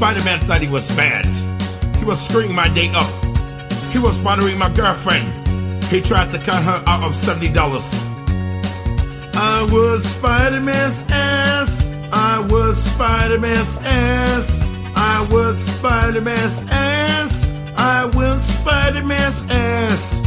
Spider-Man thought he was bad. He was screwing my day up. He was bothering my girlfriend. He tried to cut her out of $70. I was Spider-Man's ass. I was Spider-Man's ass. I was Spider-Man's ass. I was Spider-Man's ass.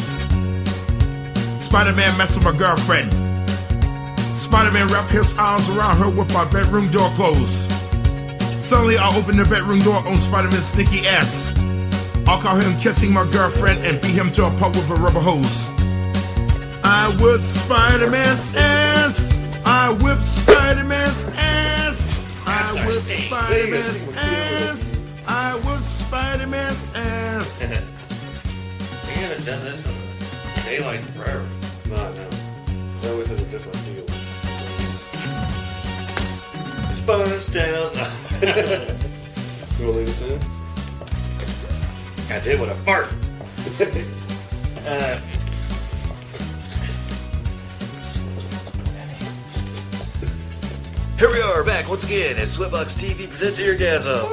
Spider-Man messed with my girlfriend. Spider-Man wrapped his arms around her with my bedroom door closed. Suddenly I opened the bedroom door on Spider-Man's sneaky ass. I caught him kissing my girlfriend and beat him to a pulp with a rubber hose. I whipped Spider-Man's ass. I whipped Spider-Man's ass. I whipped Spider-Man's ass. I whipped Spider-Man's ass. We haven't done this in daylight forever. No. It always has a different feel. Bust down. You want to leave this in? I did with a fart. Here we are back once again as Sweatbox TV presents Eargasm.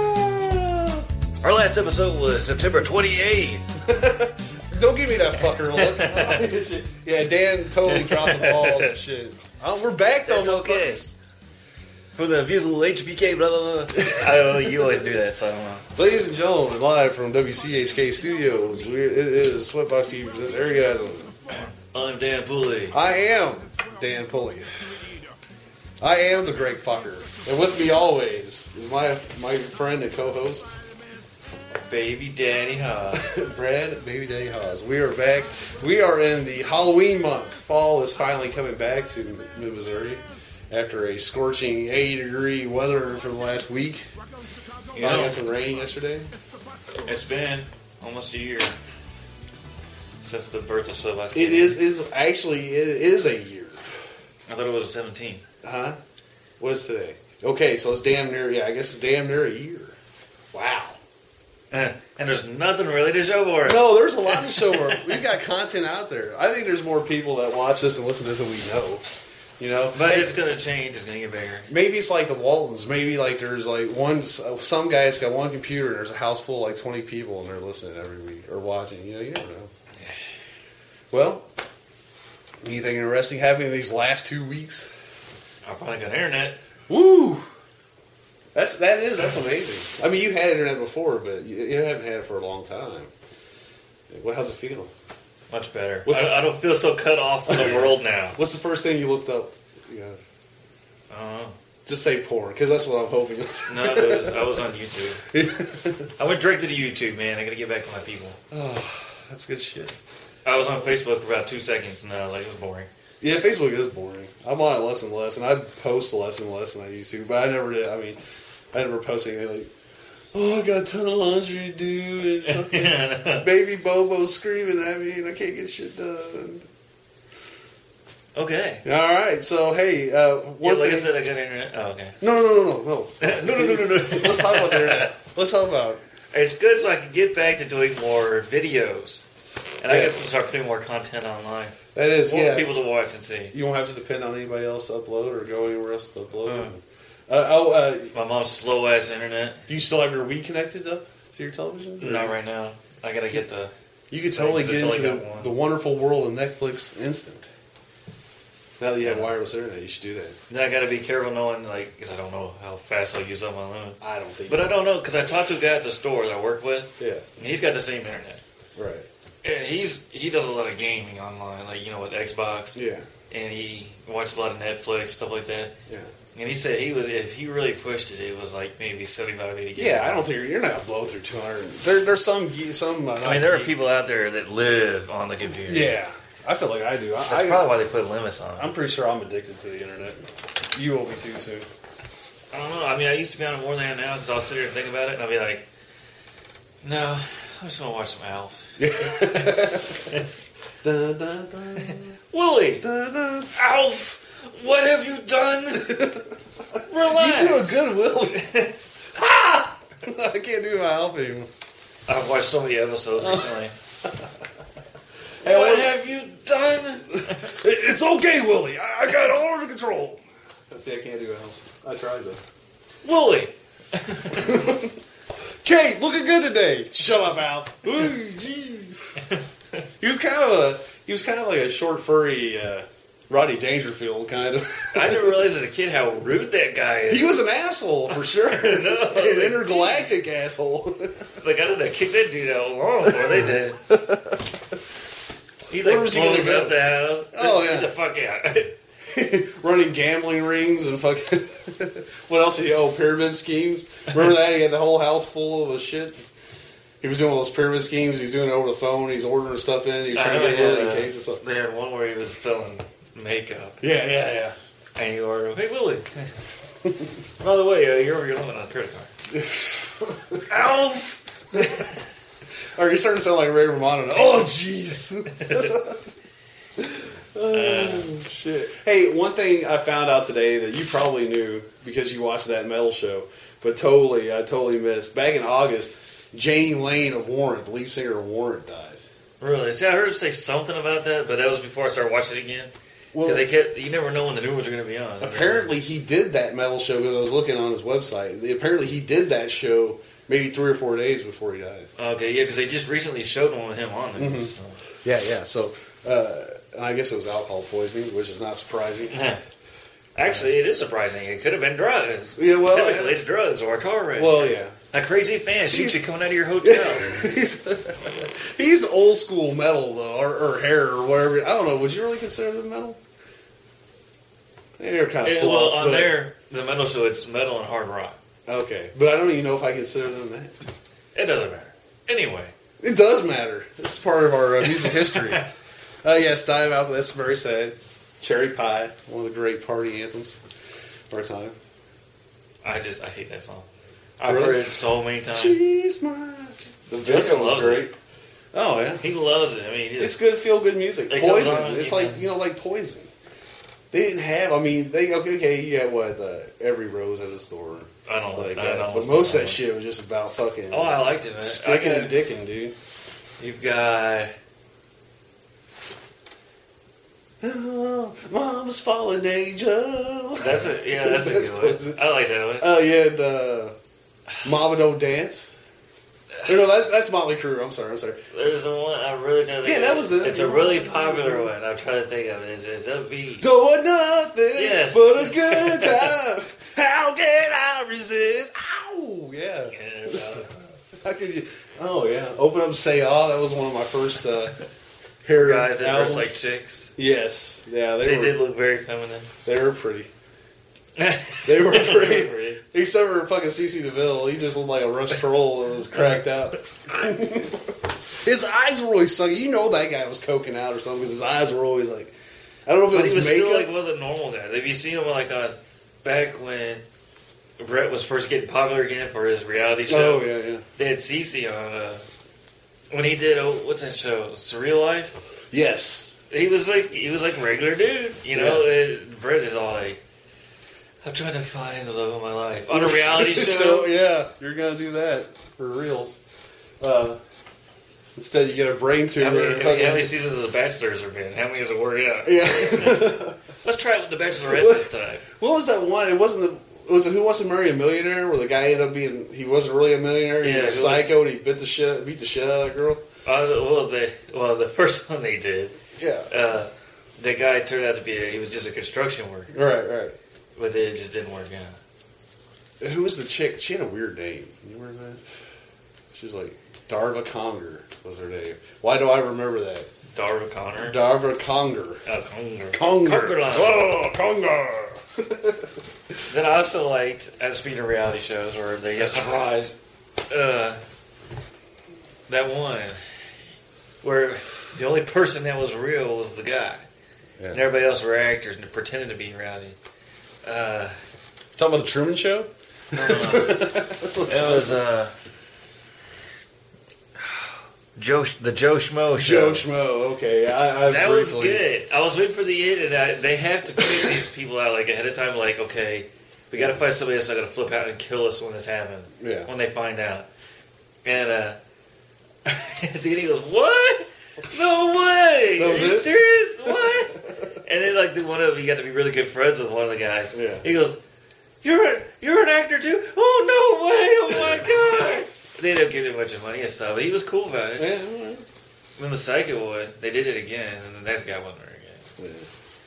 Our last episode was September 28th. Don't give me that fucker look. Yeah, Dan totally dropped the balls and shit. We're back though, That's okay. For the beautiful HBK, blah, blah, blah. Oh, you always do that, so I don't know. Ladies and gentlemen, live from WCHK Studios, it is Sweatbox TV presents Eargasm. I'm Dan Pulley. I am Dan Pulley. I am the great fucker. And with me always is my friend and co-host, Baby Daddy Haas. Brad Baby Daddy Haas. We are back. We are in the Halloween month. Fall is finally coming back to Mid-Missouri after a scorching 80-degree weather for the last week. I got some rain yesterday. It's been almost a year since the birth of Sweatbox. It is actually a year. I thought it was 17. Huh? What is today? Okay, so it's damn near. Yeah, I guess it's damn near a year. Wow. And there's nothing really to show for it. No, there's a lot to show for it. We've got content out there. I think there's more people that watch this and listen to this than we know. You know, But it's going to change. It's going to get bigger. maybe it's like the Waltons. Maybe like there's like some guy's got one computer and there's a house full of like 20 people and they're listening every week or watching. You know, you never know. Well, anything interesting happening these last 2 weeks? I finally got internet. Woo! That's amazing. I mean, you had internet before, but you haven't had it for a long time. Well, how's it feel? Much better. I don't feel so cut off from the world now. What's the first thing you looked up? Yeah. I don't know. Just say porn, because that's what I'm hoping. No, I was on YouTube. I went directly to YouTube, man. I got to get back to my people. Oh, that's good shit. I was on Facebook for about 2 seconds, and it was boring. Yeah, Facebook is boring. I'm on it less and less, and I post less and less than I used to, but I never did. I mean, I never post anything like, oh, I got a ton of laundry to do, and baby Bobo's screaming at me, and I can't get shit done. Okay. All right, so hey, like I said, I got internet. Oh, okay. No. No. Let's talk about the internet. Let's talk about it. It's good so I can get back to doing more videos. And I can start putting more content online. That is, more people to watch and see. You won't have to depend on anybody else to upload or go anywhere else to upload. My mom's slow-ass internet. Do you still have your Wii connected up to your television? Not right now. I got to get the... You could totally get into the wonderful world of Netflix instant. Now that you have wireless internet, you should do that. Then I got to be careful knowing, because I don't know how fast I'll use up my limit. I don't think. But I don't know, because I talked to a guy at the store that I work with. Yeah. And he's got the same internet. Right. And he does a lot of gaming online, with Xbox. Yeah. And he watches a lot of Netflix, stuff like that. Yeah. And he said if he really pushed it, it was like maybe 75, 80 gigs. Yeah, I don't think you're not going to blow through 200. There's some. I mean, there are people out there that live on the computer. Yeah. I feel like I do. That's probably why they put limits on it. I'm pretty sure I'm addicted to the internet. You will be too soon. I don't know. I mean, I used to be on it more than I am now because I'll sit here and think about it, and I'll be like, no, I just want to watch some Alf. Dun, dun, dun. Willie! Dun, dun. Alf! What have you done? Relax! You do a good Willie. Ha! I can't do my Alf anymore. I've watched so many episodes recently. Hey, what have you done? It's okay, Willie. I got it all under control. See, I can't do Alf. I tried though. Willie, Kate, looking good today. Shut up, Al. Ooh, gee. He was kind of like a short, furry Rodney Dangerfield kind of. I didn't realize as a kid how rude that guy is. He was an asshole for sure. An intergalactic asshole. It's like I didn't kick that dude out long before they did. He's like blows up the house. Oh yeah, get the fuck out. Running gambling rings and fucking. What else did he? Oh, pyramid schemes. Remember that? He had the whole house full of shit. He was doing all those pyramid schemes. He was doing it over the phone. He's ordering stuff in. He was trying to get Lily and Kate and stuff. They had one where he was selling makeup. Yeah. And you ordered, hey, Lily. By the way, you're over your limit on a credit card. Alf! Or you're starting to sound like Ray Romano. Oh, jeez. Oh, shit. Hey, one thing I found out today that you probably knew because you watched that metal show, but I totally missed. Back in August, Jane Lane of Warrant, the lead singer of Warrant, died. Really? See, I heard him say something about that, but that was before I started watching it again. Because you never know when the new ones are going to be on. Apparently, he did that metal show because I was looking on his website. Apparently, he did that show maybe 3 or 4 days before he died. Okay, yeah, because they just recently showed one with him on there. Mm-hmm. So. Yeah. So, I guess it was alcohol poisoning, which is not surprising. Actually, it is surprising. It could have been drugs. Yeah, well, typically it's drugs or a car wreck. Well, yeah. A crazy fan shoots you coming out of your hotel. He's old school metal though, or hair or whatever. I don't know. Would you really consider them metal? They're kind of well on there, the metal show, it's metal and hard rock. Okay, but I don't even know if I consider them that. It doesn't matter. Anyway, it does matter. It's part of our music history. Yes, dive out. That's very sad. Cherry Pie, one of the great party anthems of our time. I hate that song. I've heard it so many times. She's mine. The video was great. Oh yeah, he loves it. I mean, it's good, feel good music. Poison. It's like like Poison. They didn't have. I mean, you have what? Every rose has a store. I don't like that. But most of that shit was just about fucking. Oh, I liked it, man. Sticking and dicking, dude. You've got. Oh, Mama's fallen angel. That's a good one. I like that one. Oh yeah, and Mama Don't Dance. No, that's Motley Crue. I'm sorry. There's the one I'm really trying to think of. That was It's a really popular one. I'm trying to think of it. It's upbeat. Don't want nothing but a good time. How can I resist? Ow! Yeah. How could you? Oh yeah. Open Up and Say Ah. That was one of my first hair guys that albums. dress like chicks. Yes. Yeah. They did look very feminine. They were pretty. They were pretty. Except for fucking CeCe DeVille. He just looked like a Rush troll that was cracked out. His eyes were always sunken. You know that guy was coking out or something because his eyes were always like... I don't know if it was he was makeup. still like one of the normal guys. Have you seen him like on... Back when Brett was first getting popular again for his reality show. Oh, yeah. They had CeCe on... when he did... what's that show? Surreal Life? Yes. He was like a regular dude. You know? And Brett is all like... I'm trying to find the love of my life. On a reality show? So, yeah, you're going to do that for reals. Instead, you get a brain tumor. How many seasons of The Bachelor has there been? How many has it worked out? Yeah. Let's try it with The Bachelorette this time. What was that one? It wasn't was it Who Wants to Marry a Millionaire? Where the guy ended up being, he wasn't really a millionaire. He was a psycho and he beat the shit out of that girl. The first one they did. Yeah. The guy turned out to be he was just a construction worker. Right. But it just didn't work out. Who was the chick? She had a weird name. You remember that? She was like Darva Conger was her name. Why do I remember that? Darva Connor? Darva Conger. Conger. Conger. Oh, Conger. Then I also liked, speaking of reality shows, where they get surprised, that one where the only person that was real was the guy. Yeah. And everybody else were actors and pretending to be in reality. Talking about the Truman Show? No. That's what it was. The Joe Schmo Show. Joe Schmo, okay. That was good. I was waiting for the end, and they have to pick these people out like ahead of time. Like, okay, we got to find somebody that's not going to flip out and kill us when this happens. Yeah. When they find out, and at the end he goes, "What? No way! Are you serious? What?" And then like one of them, you got to be really good friends with one of the guys. Yeah. He goes, you're an actor too? Oh, no way. Oh, my God. They ended up giving him a bunch of money and stuff, but he was cool about it. Yeah, all right. When the second one, they did it again, and the next guy wasn't there again. Yeah.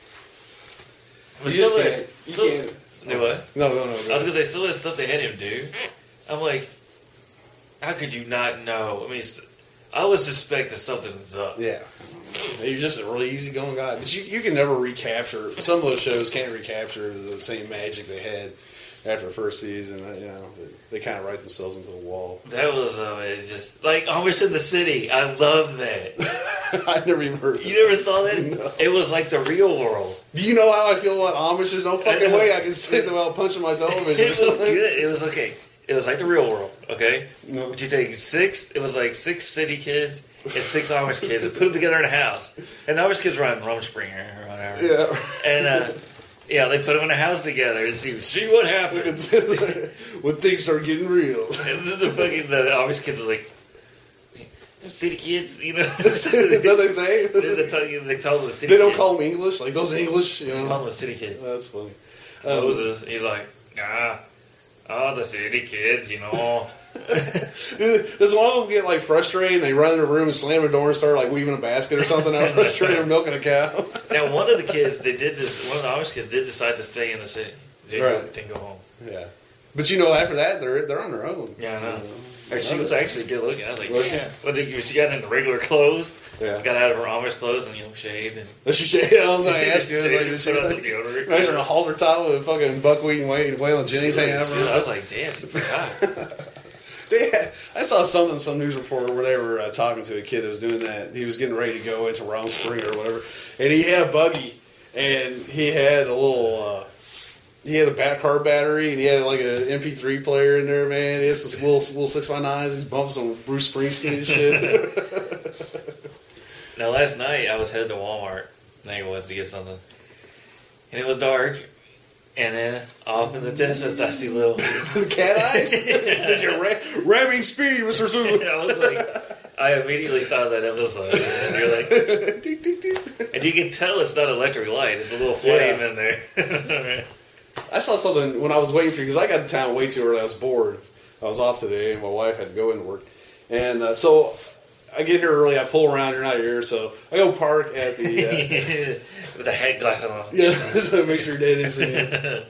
But You still, just can't. do what? No. I was going to say, still that stuff they had him do. I'm like, how could you not know? I mean, I would suspect that something's up. Yeah. You're just a really easygoing guy. But you can never recapture, some of those shows can't recapture the same magic they had after the first season. You know, they kind of write themselves into the wall. That was it's just like Amish in the City. I loved that. I never even heard of You never saw that? No. It was like the real world. Do you know how I feel about Amish? There's no fucking way I can say them without punching my television. It was good. It was okay. It was like the real world, okay? No. But you take it was like 6 city kids and 6 Amish kids and put them together in a house. And the Amish kids run Rumspringa or whatever. Yeah. And, they put them in a house together and see what happens. When things start getting real. And then the Amish kids are like, "Them city kids, you know." That's what they say? They tell them the city They don't kids. call them English? Like those English, you They call know? them the city kids. That's funny. Moses, he's like, the city kids, you know. Does one of them get like frustrated and they run in the room and slam the door and start like weaving a basket or something out frustrated or milking a cow? Now, one of the kids, one of the Amish kids did decide to stay in the city. They didn't go home. Yeah. But you know, after that, they're on their own. Yeah, I know. She was actually good looking. I was like, Was yeah. But she got into regular clothes. Yeah. Got out of her Amish clothes and, shaved. And I was going to ask you. Put on Like, some deodorant. imagine a halter top with fucking buckwheat and Waylon Jennings hanging out. I was like, damn, she's pretty hot. I saw some news report where they were talking to a kid that was doing that. He was getting ready to go into Rumspringa or whatever, and he had a buggy, and he had a little, he had a car battery, and he had like an MP3 player in there, man. He has this little 6x9s. He's bumping some Bruce Springsteen and shit. Now, last night, I was headed to Walmart, to get something, and it was dark. And then off in the distance, I see little cat eyes. Did your ramming speed, Mr. Sue? I was like, I immediately thought of that episode. And you're like, and you can tell it's not electric light; it's a little flame in there. I saw something when I was waiting for you because I got to town way too early. I was bored. I was off today, and my wife had to go into work, and so I get here early. I pull around. You're not here, so I go park at the. With the head glasses on. Yeah, so make sure they didn't see me.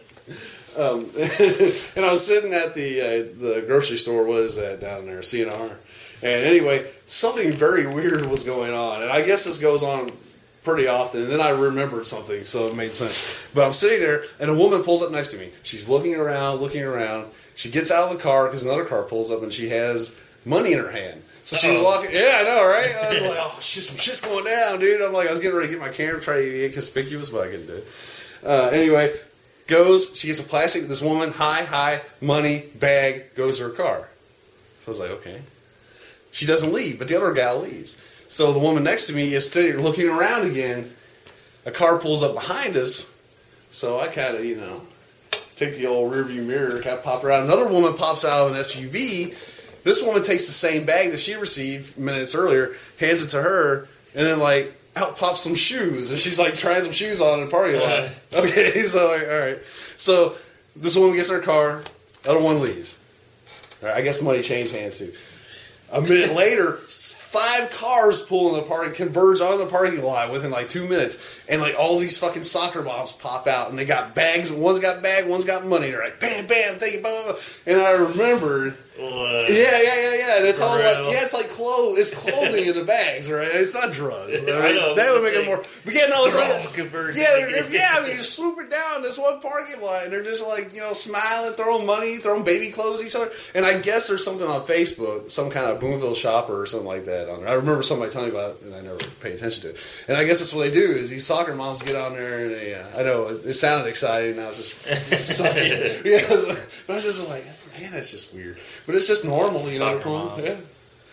And I was sitting at the grocery store. What is that down there? CNR. And anyway, something very weird was going on, and I guess this goes on pretty often. And then I remembered something, so it made sense. But I'm sitting there, and a woman pulls up next to me. She's looking around. She gets out of the car because another car pulls up, and she has money in her hand. So she was walking. Yeah, I know, right? I was like, oh, shit's going down, dude. I'm like, I was getting ready to get my camera, try to be inconspicuous, but I couldn't do it. Anyway, she gets a plastic. This woman, hi, money, bag, goes to her car. So I was like, okay. She doesn't leave, but the other gal leaves. So the woman next to me is sitting there looking around again. A car pulls up behind us. So I kind of, take the old rearview mirror, kind of pop her out. Another woman pops out of an SUV. This woman takes the same bag that she received minutes earlier, hands it to her, and then, out pops some shoes. And she's, trying some shoes on in the parking lot. Okay, so, all right. So, this woman gets in her car. The other one leaves. All right, I guess money changed hands, too. A minute later, 5 cars pull in the parking, converge on the parking lot within 2 minutes, and all these fucking soccer moms pop out, and they got bags. One's got bag, one's got money. They're like, bam, bam, thank you, blah, blah, blah. And I remembered. Yeah. And it's all it's like clothes. It's clothing in the bags, right? It's not drugs. I know. That would make it more. But yeah, no, it's like conversion. I mean, you swoop it down this one parking lot, and they're just smiling, throwing money, throwing baby clothes at each other. And I guess there's something on Facebook, some kind of Boonville shopper or something like that on there. I remember somebody telling me about it, and I never paid attention to it. And I guess that's what they do is these soccer moms get on there, and they, I know it sounded exciting. Now it's just sucking. Yeah, but I was just like, man, that's just weird. But it's just normal, Soccer mom. Yeah.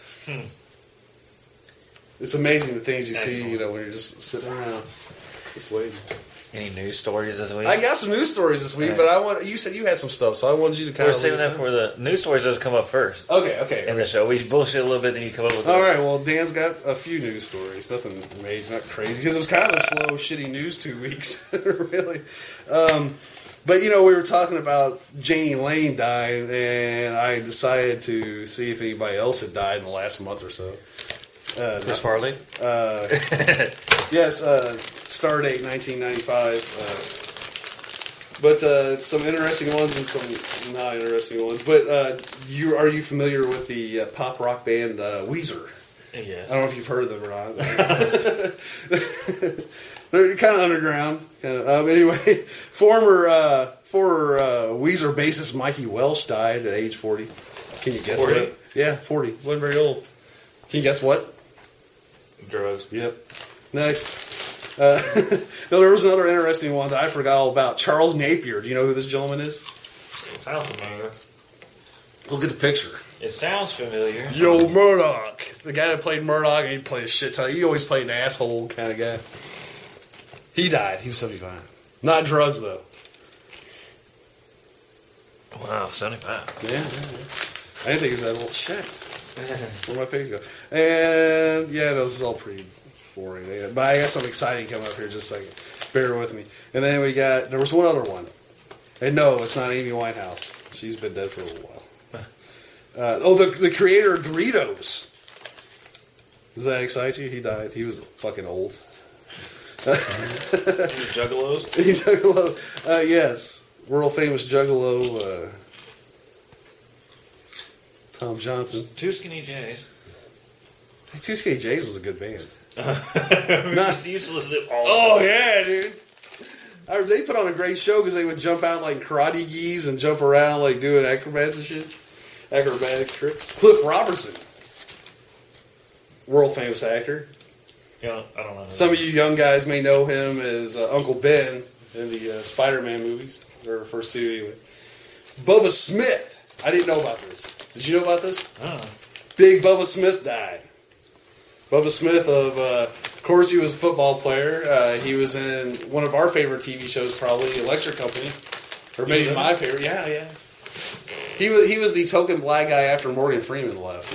It's amazing the things you see, when you're just sitting around, just waiting. Any news stories this week? I got some news stories this week, but you said you had some stuff, so I wanted you to kind of. We're saving that for the news stories. Those come up first. Okay. In the show, we bullshit a little bit, then you come up with. All right. Well, Dan's got a few news stories. Nothing major, not crazy, because it was kind of a slow, shitty news 2 weeks, really. But, we were talking about Janie Lane dying, and I decided to see if anybody else had died in the last month or so. Chris Farley? Yes, Stardate 1995. But some interesting ones and some not interesting ones. But are you familiar with the pop rock band Weezer? Yes. I don't know if you've heard of them or not. They're kind of underground. Anyway, former Weezer bassist Mikey Welsh died at age 40. Can you guess 40? what? Yeah, 40. Wasn't very old. Can you guess what? Drugs. Yep. Next. No, there was another interesting one that I forgot all about. Charles Napier. Do you know who this gentleman is? Sounds familiar. Look at the picture. It sounds familiar. Yo, Murdoch. The guy that played Murdoch, and he played a shit ton. He always played an asshole kind of guy. He died. He was 75. Not drugs, though. Wow, 75. Yeah. I didn't think it was that old shit. Where'd my page go? And, yeah, no, this is all pretty boring. Yeah, but I got something exciting coming up here. Just a second. Bear with me. And then there was one other one. And no, it's not Amy Winehouse. She's been dead for a little while. The creator of Doritos. Does that excite you? He died. He was fucking old. Juggalos? He's Juggalo. Yes. World famous Juggalo, Tom Johnson. Two Skinny Jays. Two Skinny Jays was a good band. You used to listen to it all Oh, yeah, dude. They put on a great show because they would jump out like karate gis and jump around like doing acrobats and shit. Acrobatic tricks. Cliff Robertson. World famous actor. Yeah, I don't know. Some of you young guys may know him as Uncle Ben in the Spider-Man movies. Or first two, anyway. Bubba Smith. I didn't know about this. Did you know about this? Oh. Big Bubba Smith died. Bubba Smith, of course, he was a football player. He was in one of our favorite TV shows, probably Electric Company. Or maybe my favorite. Yeah. He was the token black guy after Morgan Freeman left.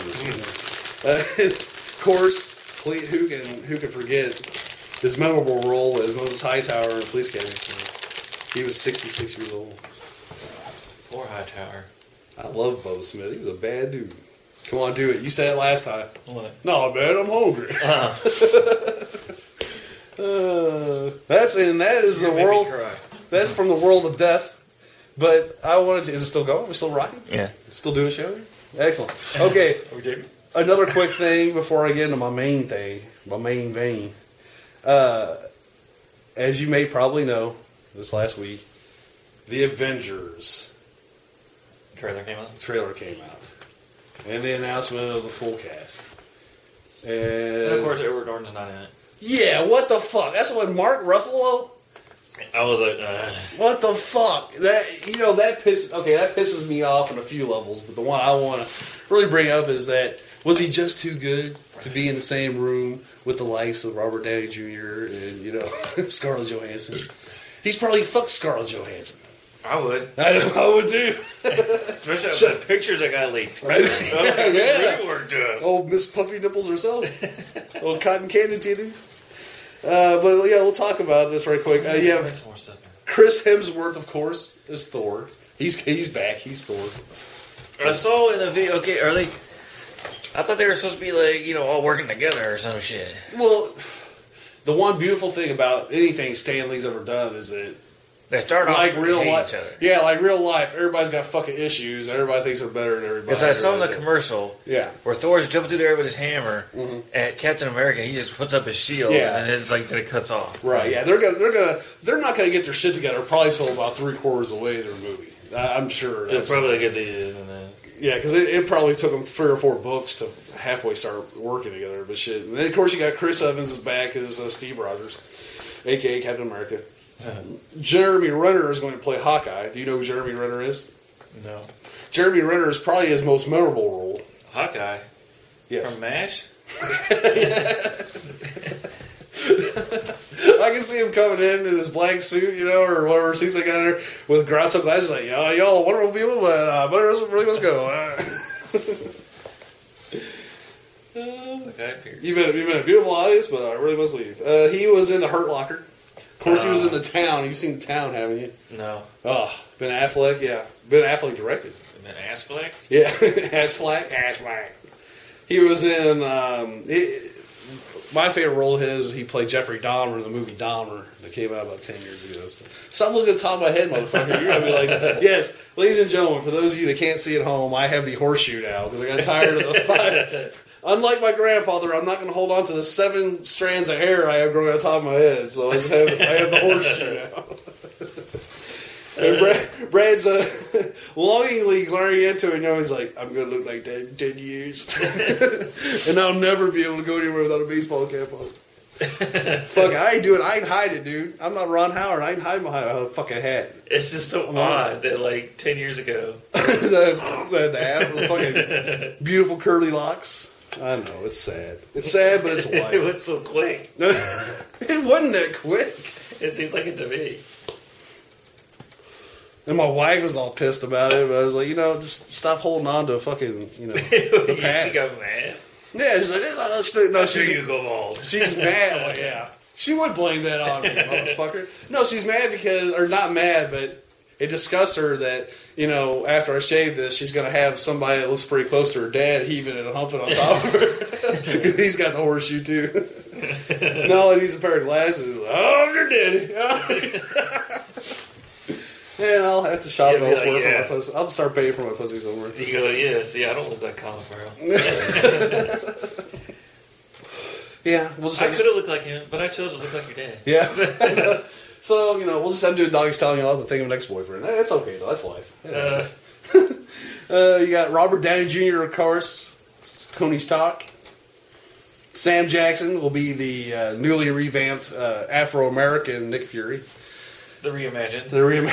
Of course, who can forget his memorable role as Moses Hightower in Police Academy. He was 66 years old. Poor Hightower. I love Bubba Smith. He was a bad dude. Come on, do it. You said it last time. What? No, man, I'm hungry. That is the world. That's from the world of death. But I wanted to. Is it still going? Are we still rocking? Yeah. Still doing a show here? Excellent. Okay. Another quick thing before I get into my main thing, my main vein. As you may probably know, this last week, the Avengers Trailer came out. And the announcement of the full cast. And of course, Edward Norton's not in it. Yeah, what the fuck? That's what Mark Ruffalo? I was like, What the fuck? That pisses me off on a few levels, but the one I want to really bring up is that, was he just too good to be in the same room with the likes of Robert Downey Jr. and, Scarlett Johansson? He's probably fucked Scarlett Johansson. I would. I would too. Especially after the pictures that got leaked. Right? Yeah. Worked up. Old Miss Puffy Nipples herself. Old cotton candy titties. But yeah, we'll talk about this right quick. You have Chris Hemsworth, of course, is Thor. He's back. He's Thor. I saw in a video. Okay, are they? I thought they were supposed to be like all working together or some shit. Well, the one beautiful thing about anything Stan Lee's ever done is that they start off like real life. Each other. Yeah, like real life. Everybody's got fucking issues. And everybody thinks they're better than everybody. Because I saw in the commercial, where Thor's jumping through the air with his hammer at Captain America. He just puts up his shield, and it's like that it cuts off. Right? Yeah, they're not gonna get their shit together probably till about 3/4 of the way of their movie. I'm sure. They'll probably get the. Yeah, because it probably took them 3 or 4 books to halfway start working together. But shit, and then of course you got Chris Evans is back as Steve Rogers, aka Captain America. Jeremy Renner is going to play Hawkeye. Do you know who Jeremy Renner is? No. Jeremy Renner is probably his most memorable role. Hawkeye? Yes. From MASH? I can see him coming in his black suit, or whatever suits they got there, with Groucho glasses, like, y'all wonderful people, but really must go. Okay. You've been a beautiful audience, but I really must leave. He was in The Hurt Locker. course, he was in The Town. You've seen The Town, haven't you? No. Oh, Ben Affleck, yeah. Ben Affleck directed. And then Affleck? Yeah, Affleck. He was in, my favorite role of his, he played Jeffrey Dahmer in the movie Dahmer that came out about 10 years ago. So, stop looking at the top of my head, motherfucker. You're going to be like, yes, ladies and gentlemen, for those of you that can't see at home, I have the horseshoe now because I got tired of the fight. Unlike my grandfather, I'm not going to hold on to the 7 strands of hair I have growing on top of my head, so I have the horseshoe now. And Brad's longingly glaring into it, he's like, I'm going to look like that in 10 years. And I'll never be able to go anywhere without a baseball cap on. Fuck, I ain't doing it. I ain't hide it, dude. I'm not Ron Howard. I ain't hiding behind a fucking hat. It's just so odd that, like, 10 years ago. the hat with fucking beautiful curly locks. I know, it's sad. It's sad, but it's life. It went so quick. It wasn't that quick. It seems like it to me. And my wife was all pissed about it, but I was like, just stop holding on to fucking, the past. She got mad. Yeah, she's like, no, you go bald. She's mad. I'm like, yeah. She would blame that on me, motherfucker. No, she's mad or not mad, but it disgusts her that, after I shave this, she's going to have somebody that looks pretty close to her dad heaving and humping on top of her. He's got the horseshoe, too. No, and he's a pair of glasses. Oh, I'm your daddy. And I'll have to shop elsewhere for my pussy. I'll just start paying for my pussy somewhere. You go, see, I don't look like Colin Farrell. Yeah, I could have looked like him, but I chose to look like your dad. Yeah. So, we'll just have to do a doggy style, I'll have to think of an ex-boyfriend. That's okay, though. That's life. You got Robert Downey Jr., of course. Tony Stark. Sam Jackson will be the newly revamped Afro-American Nick Fury. The reimagined.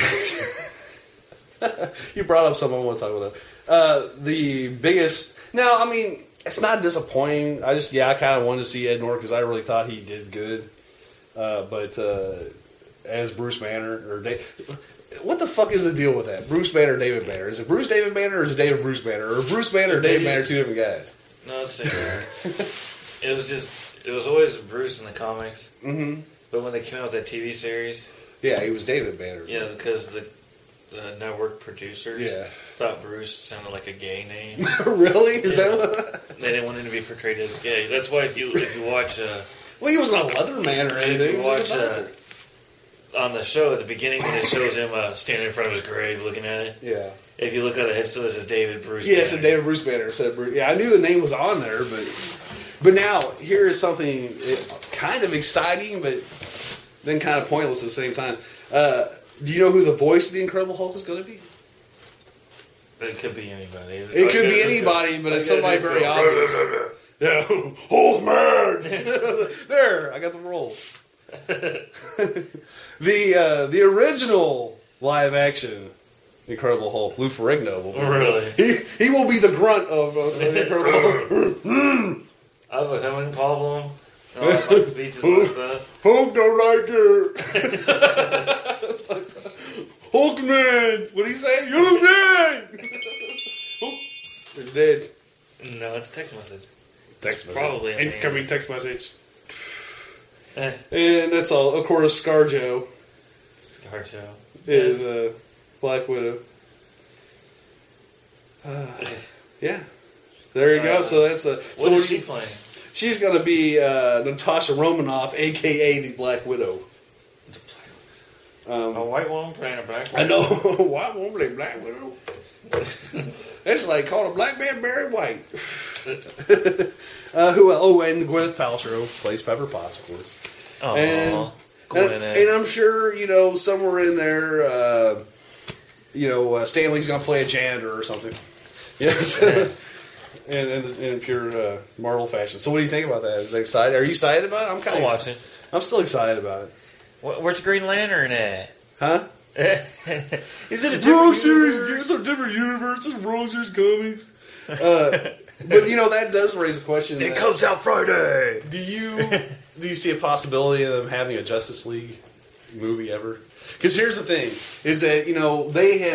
You brought up something I want to talk about. The biggest... Now, I mean, it's not disappointing. I kind of wanted to see Ed Norton because I really thought he did good. But as Bruce Banner or what the fuck is the deal with that? Bruce Banner or David Banner? Is it Bruce David Banner or is it David Bruce Banner? Or Bruce Banner or David Banner, two different guys? No, it's the same. It was always Bruce in the comics. Mm-hmm. But when they came out with that TV series... Yeah, he was David Banner. Yeah, because the network producers thought Bruce sounded like a gay name. Really? Is that what... They didn't want him to be portrayed as gay. That's why if you watch... well, he wasn't a Leatherman or anything. If you watch on the show at the beginning when it shows him standing in front of his grave looking at it. Yeah. If you look at it, it still says David Bruce Banner. Yeah, it said David Bruce Banner. It said Bruce. Yeah, I knew the name was on there, but now here is something kind of exciting, but then kind of pointless at the same time. Do you know who the voice of the Incredible Hulk is going to be? It could be anybody. It could be anybody, but it's somebody very obvious. Yeah, Hulkman! There, I got the role. The original live action Incredible Hulk, Lou Ferrigno, will be really. He will be the grunt of the Incredible Hulk. I have a humming problem. My speeches like that. Hulk don't like it. Hulkman, what do you say? You're dead. He's dead. No, it's a text message. Text message. Probably incoming text message. And that's all. Of course, ScarJo. ScarJo is Black Widow. Yeah. There you go. So that's what is she playing? She's going to be Natasha Romanoff, a.k.a. the Black Widow. A white woman playing a black widow? I know. A white woman playing a black widow. It's like calling a black man Barry White. And Gwyneth Paltrow plays Pepper Potts, of course. Oh, and I'm sure, somewhere in there, Stanley's going to play a janitor or something. Yes. In pure Marvel fashion. So what do you think about that? Is that excited? Are you excited about it? I'm kind of watching. I'm still excited about it. Where's the Green Lantern at? Huh? Is it a different series? It's a different universe. It's Rogue Series comics. But that does raise a question. It comes out Friday. Do you see a possibility of them having a Justice League movie ever? Because here's the thing: is that they have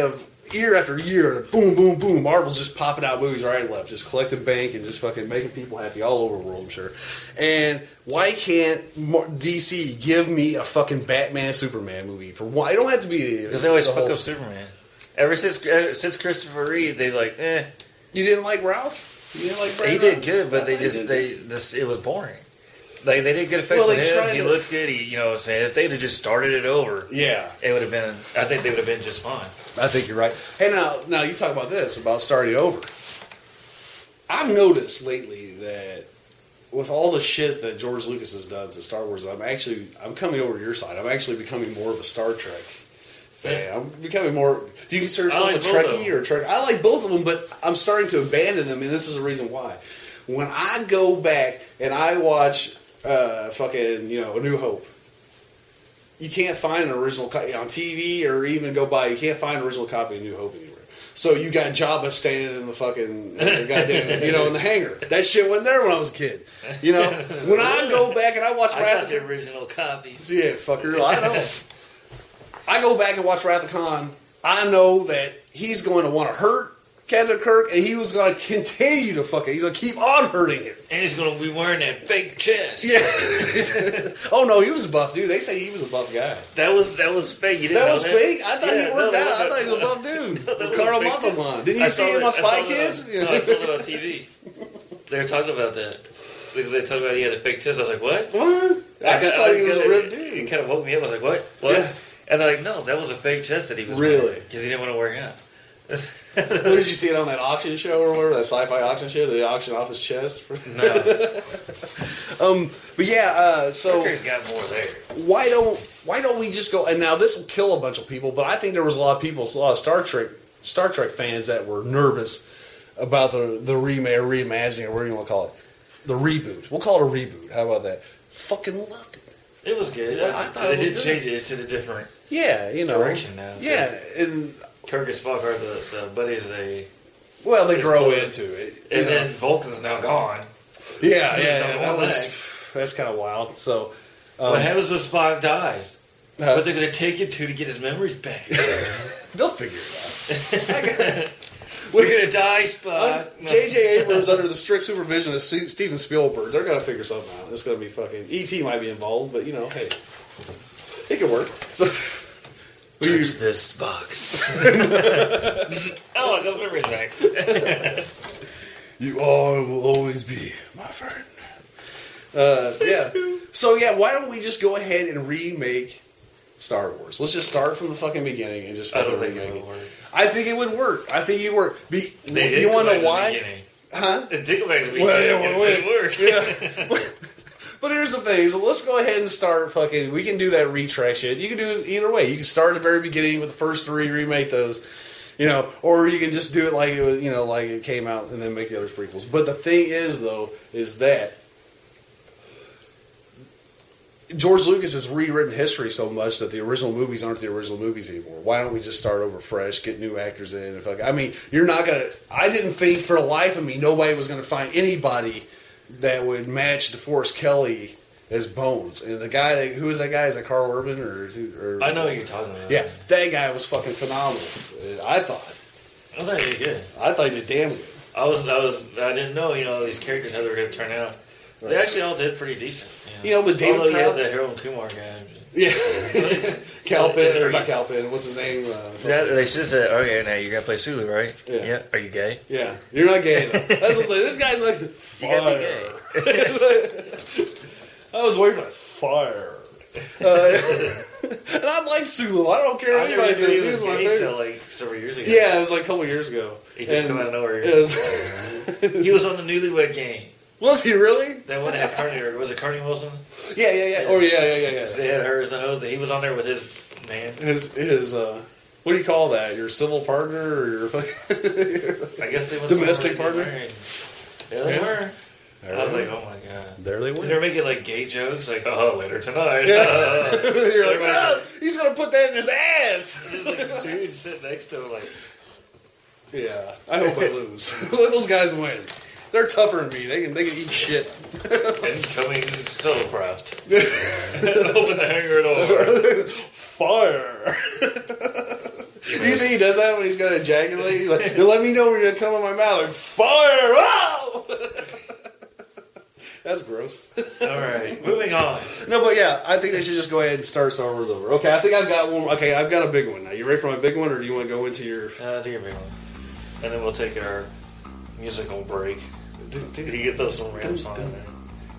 year after year, boom, boom, boom, Marvel's just popping out movies right and left, just collecting bank and just fucking making people happy all over the world, I'm sure. And why can't DC give me a fucking Batman Superman movie? For why? It don't have to be because they always fuck up Superman. Ever since Christopher Reeve, they like, eh. You didn't like Ralph? You didn't like Brad He did good, but it was boring. Like they did good effects with him. He looked good. You know what I'm saying? If they'd have just started it over, yeah, it would have been. I think they would have been just fine. I think you're right. Hey, now you talk about this about starting over. I've noticed lately that with all the shit that George Lucas has done to Star Wars, I'm coming over to your side. I'm actually becoming more of a Star Trek fan. I'm becoming more. Do you consider yourself a Trekkie or a Trek? I like both of them, but I'm starting to abandon them, and this is the reason why. When I go back and I watch fucking, A New Hope, you can't find an original copy on TV or even go by. You can't find an original copy of New Hope anywhere. So you got Jabba standing in the fucking goddamn, in the hangar. That shit wasn't there when I was a kid. When I go back and I watch Wrath of the original copies. Yeah, fucker. I know. I go back and watch Wrath of Khan. I know that he's going to want to hurt Captain Kirk, and he was going to continue to he's going to keep on hurting him. And he's going to be wearing that fake chest. Yeah. Oh, no, he was a buff dude. They say he was a buff guy. That was fake. You didn't that know was that? fake? I thought he worked out. I thought he was a buff dude. Carl Montalban. Didn't you see him on Spy Kids? No, I saw it on TV. They were talking about that. Because they talked about he had a fake chest. I was like, what? What? I just thought he was a ripped dude. It kind of woke me up. I was like, what? What? Yeah. And they're like, no, that was a fake chest that he was wearing. Really? Because he didn't want to work out. Where did you see it on that auction show or whatever, that sci-fi auction show? They auction off his chest? No. But yeah, so Kirk's got more there. Why don't we just go? And now this will kill a bunch of people, but I think there was a lot of Star Trek fans that were nervous about the remake or reimagining or whatever you want to call it, the reboot. We'll call it a reboot. How about that? Fucking loved it. It was good. Well, I thought they did change it. It's in a different direction now. Yeah, and Kirk and Spock are the buddies they grow into it. And then Vulcan's now gone. Yeah. That's kind of wild. So, what happens when Spock dies? What they're going to take him to get his memories back? They'll figure it out. We're going to die, Spock. J.J. Abrams, under the strict supervision of Steven Spielberg, they're going to figure something out. It's going to be fucking... E.T. might be involved, but, hey, it could work. So... Search this box. I got memories back. You all will always be my friend. Yeah. So, why don't we just go ahead and remake Star Wars? Let's just start from the fucking beginning and just... I don't think it would work. I think it would work. I think it would work. You want to know why? Huh? It did go back to the beginning. It didn't work. Yeah. But here's the thing. So let's go ahead and start fucking... We can do that retrack shit. You can do it either way. You can start at the very beginning with the first three, remake those. Or you can just do it like it was, like it came out and then make the other prequels. But the thing is, though, is that George Lucas has rewritten history so much that the original movies aren't the original movies anymore. Why don't we just start over fresh, get new actors in? You're not going to... I didn't think for the life of me nobody was going to find anybody that would match DeForest Kelly as Bones. And the guy, who is that guy? Is that Carl Urban? Or I know what you're talking about. Yeah, that guy was fucking phenomenal. I thought he did good. I thought he did damn good. I didn't know, these characters, how they were going to turn out. Right. They actually all did pretty decent. But David Although you have the Harold Kumar guy. Yeah. Calpin, or not Calpin, what's his name? They should have said, okay, now you're going to play Sulu, right? Yeah. Are you gay? Yeah. You're not gay, though. That's what I'm saying. This guy's like, you got to be gay. I was waiting for fire. And I like Sulu. I don't care what anybody says. He was gay until several years ago. Yeah, it was like a couple years ago. He just came out of nowhere. He was on the Newlywed Game. Was he really? That one had Carney, or was it Carney Wilson? Yeah. Oh, yeah. They had her as the host. He was on there with his man. His what do you call that? Your civil partner or your I guess they was domestic partner? Yeah, they were. I was like, oh my god. There they were. They're making gay jokes, later tonight. Yeah. You're like, he's gonna put that in his ass. There's a dude sitting next to him, yeah. I hope I lose. Let those guys win. They're tougher than me. They can eat shit. Incoming Solo-Craft. Open the hangar door. Fire. Do you think he does that when he's gonna ejaculate? He's like, let me know when you're gonna come on my mouth. Like, fire! Wow! That's gross. All right, moving on. No, but yeah, I think they should just go ahead and start Star Wars over. Okay, I think I've got one. Okay, I've got a big one now. You ready for my big one, or do you want to go into your? Do your big one, and then we'll take our musical break. Did you get those some random songs in there?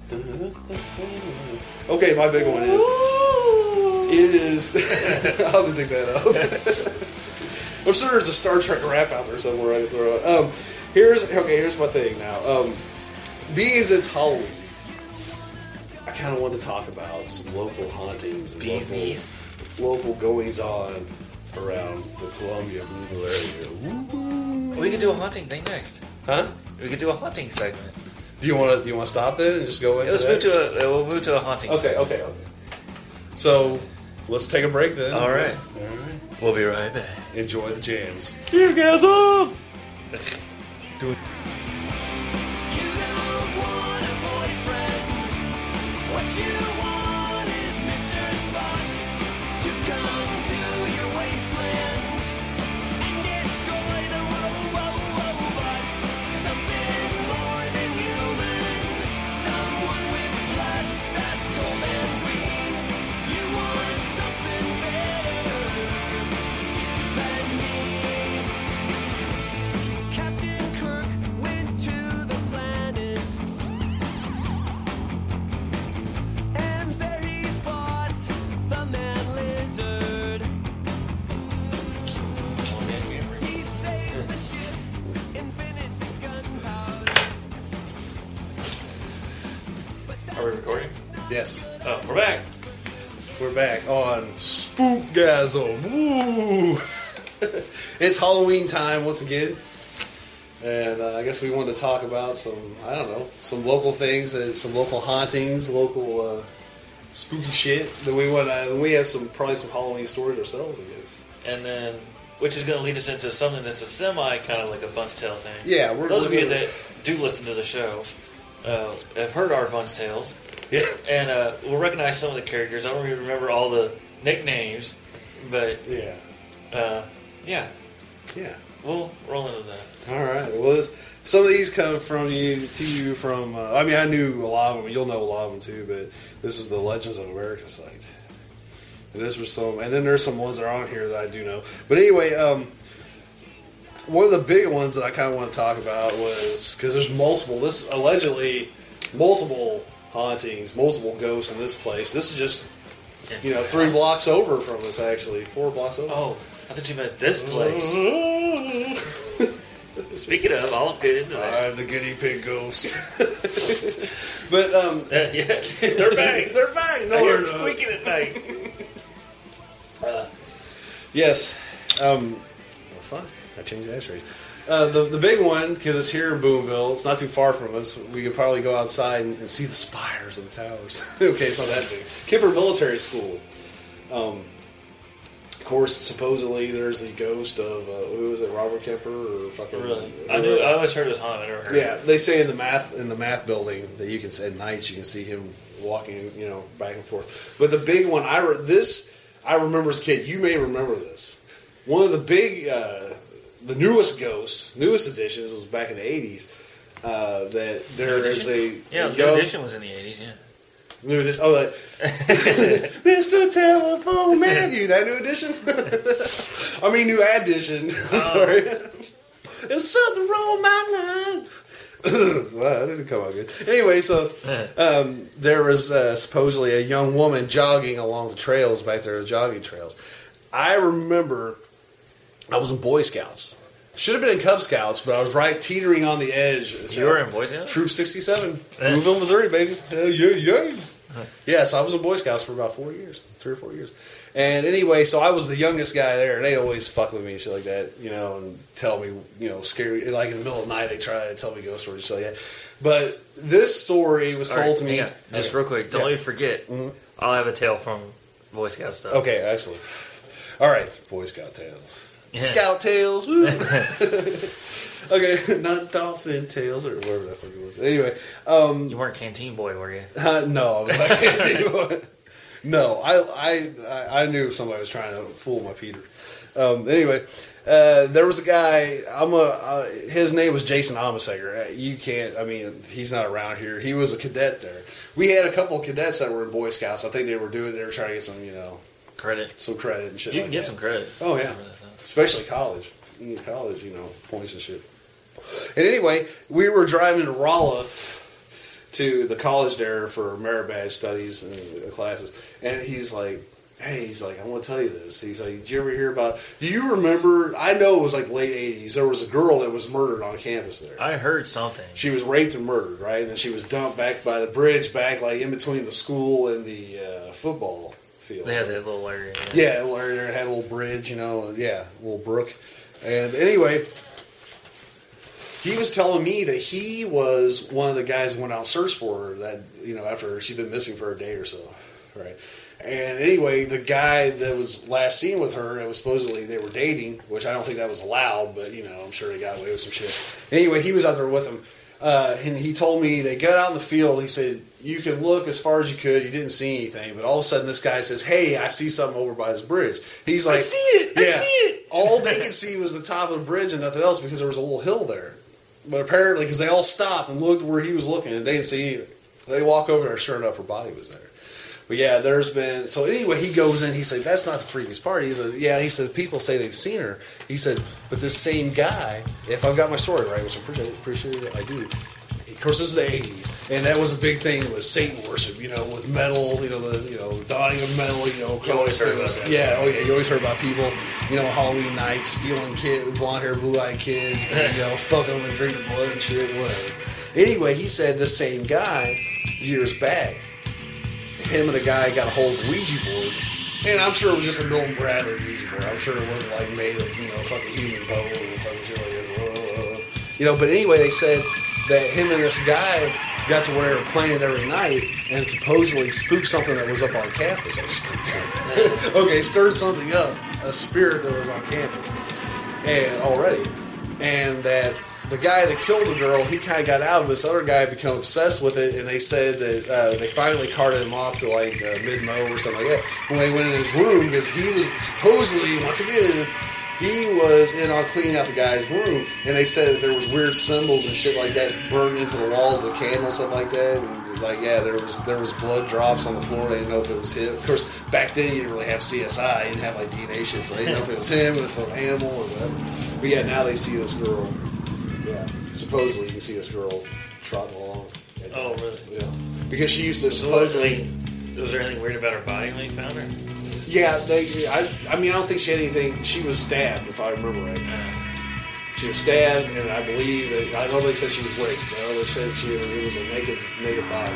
Okay, my big one is. It is. I'll have to dig that up. I'm sure there's a Star Trek rap out there somewhere I can throw out. Here's my thing now. Being as it's Halloween, I kind of want to talk about some local hauntings and local goings on around the Columbia Louisville area. Woo-hoo. We could do a haunting thing next. Huh? We could do a haunting segment. Do you want to stop then and just go into that? We'll move to a haunting segment. Okay. So, let's take a break then. All right. We'll be right back. Enjoy the jams. Here, guys, up! Do it. Are we recording? Yes. Oh, we're back. We're back on Spookgasm. Woo! It's Halloween time once again. And I guess we wanted to talk about some local things, some local hauntings, local spooky shit. That we have probably some Halloween stories ourselves, I guess. And then, which is going to lead us into something that's a semi kind of like a Bunch Tale thing. Yeah, those of you that do listen to the show have heard our Bunch Tales. Yeah. And we'll recognize some of the characters. I don't even remember all the nicknames, but yeah. We'll roll into that. All right. Well, some of these come to you from. I knew a lot of them. You'll know a lot of them too. But this is the Legends of America site, and this was some. And then there's some ones that are on here that I do know. But anyway, one of the big ones that I kind of want to talk about was because there's multiple. This allegedly multiple hauntings, multiple ghosts in this place. This is just 3 blocks over from us. Actually, 4 blocks over. Oh. I thought you meant this place. Speaking of, I'll get into that. I'm the guinea pig ghost. But, yeah, they're back. They're back. No, I hear they're them squeaking at night. Yes. Fuck. I changed the ashtrays. The big one, because it's here in Boonville, it's not too far from us. We could probably go outside and see the spires of the towers. Okay, it's not that big. Kemper Military School. Of course, supposedly there's the ghost of who is it, Robert Kemper or fucking? Really? I always heard his haunt. I never heard. Yeah, they say in the math building that you can at nights you can see him walking, back and forth. But the big one, I remember as a kid. You may remember this. One of the big, the newest ghosts, newest editions was back in the 80s. That there is a the new edition was in the 80s. Yeah. New edition. Oh, like Mr. Telephone Man, that new edition? I mean, new addition. I'm sorry. There's something wrong with my line. Wow, that didn't come out good. Anyway, so there was supposedly a young woman jogging along the trails back there, the jogging trails. I remember I was in Boy Scouts. Should have been in Cub Scouts, but I was right teetering on the edge. You were in Boy Scouts? Troop 67. Louisville, Missouri, baby. Hell yeah. Yeah, so I was in Boy Scouts for about 4 years, 3 or 4 years. And anyway, so I was the youngest guy there, and they always fuck with me and shit like that, and tell me, scary, like in the middle of the night, they try to tell me ghost stories and shit like that. But this story was told to me. Yeah, just real quick, don't let me forget. Mm-hmm. I'll have a tale from Boy Scout stuff. Okay, excellent. All right, Boy Scout tales. Yeah. Scout tales, woo! Okay, not dolphin tails or whatever that fucking was. Anyway, you weren't Canteen Boy, were you? No, I was not Canteen Boy. No, I knew somebody was trying to fool my Peter. Anyway, there was a guy. His name was Jason Amaseger. You can't. I mean, he's not around here. He was a cadet there. We had a couple of cadets that were in Boy Scouts. I think they were trying to get some, credit, some credit and shit. You like can get that. some credit. Oh yeah, especially college. You get college, points and shit. And anyway, we were driving to Rolla to the college there for merit badge studies and classes, and he's like, I want to tell you this. He's like, did you ever hear about, do you remember, I know it was like late 80s, there was a girl that was murdered on campus there. I heard something. She was raped and murdered, right? And then she was dumped back by the bridge, back like in between the school and the football field. They had that little area. Yeah, little area there, had a little bridge, a little brook. And anyway, he was telling me that he was one of the guys that went out and searched for her that, after she'd been missing for a day or so, right? And anyway, the guy that was last seen with her, it was supposedly they were dating, which I don't think that was allowed, but, I'm sure they got away with some shit. Anyway, he was out there with him, and he told me they got out in the field. He said, you could look as far as you could. You didn't see anything, but all of a sudden this guy says, hey, I see something over by this bridge. He's like, I see it! I see it! All they could see was the top of the bridge and nothing else because there was a little hill there. But apparently, because they all stopped and looked where he was looking, and they didn't see anything. They walk over there, sure enough, her body was there. But yeah, there's been... So anyway, he goes in, he said, that's not the freakiest part. He said, he said, people say they've seen her. He said, but this same guy, if I've got my story right, which I'm pretty sure I do. Of course, this is the 80s, and that was a big thing was Satan worship, with metal, the donning of metal, You always heard about that. Yeah, you always heard about people, Halloween nights, stealing blonde-haired, blue-eyed kids, fucking them and drinking blood and shit, whatever. Anyway, he said the same guy, years back, him and a guy got a hold of a Ouija board, and I'm sure it was just a Milton Bradley Ouija board. I'm sure it wasn't like made of, fucking human bone and fucking shit like that. But anyway, they said that him and this guy got to where they were playing every night and supposedly spooked something that was up on campus. Okay, stirred something up, a spirit that was on campus and that the guy that killed the girl, he kind of got out of this other guy, become obsessed with it, and they said that they finally carted him off to like mid-mo or something like that. When they went in his room, because he was supposedly, once again, he was in on cleaning out the guy's room, and they said that there was weird symbols and shit like that burned into the walls with candles, stuff like that. And there was blood drops on the floor. They didn't know if it was him. Of course, back then you didn't really have CSI, you didn't have like DNA shit, so they didn't know if it was him or if it was an animal or whatever. But yeah, now they see this girl. Yeah, supposedly you can see this girl trotting along. Oh, really? Yeah, because she used to supposedly. Was there anything weird about her body when you found her? Yeah, I don't think she had anything. She was stabbed, if I remember right. She was stabbed, and I believe that, I know they said she was raped. They said it was a naked body.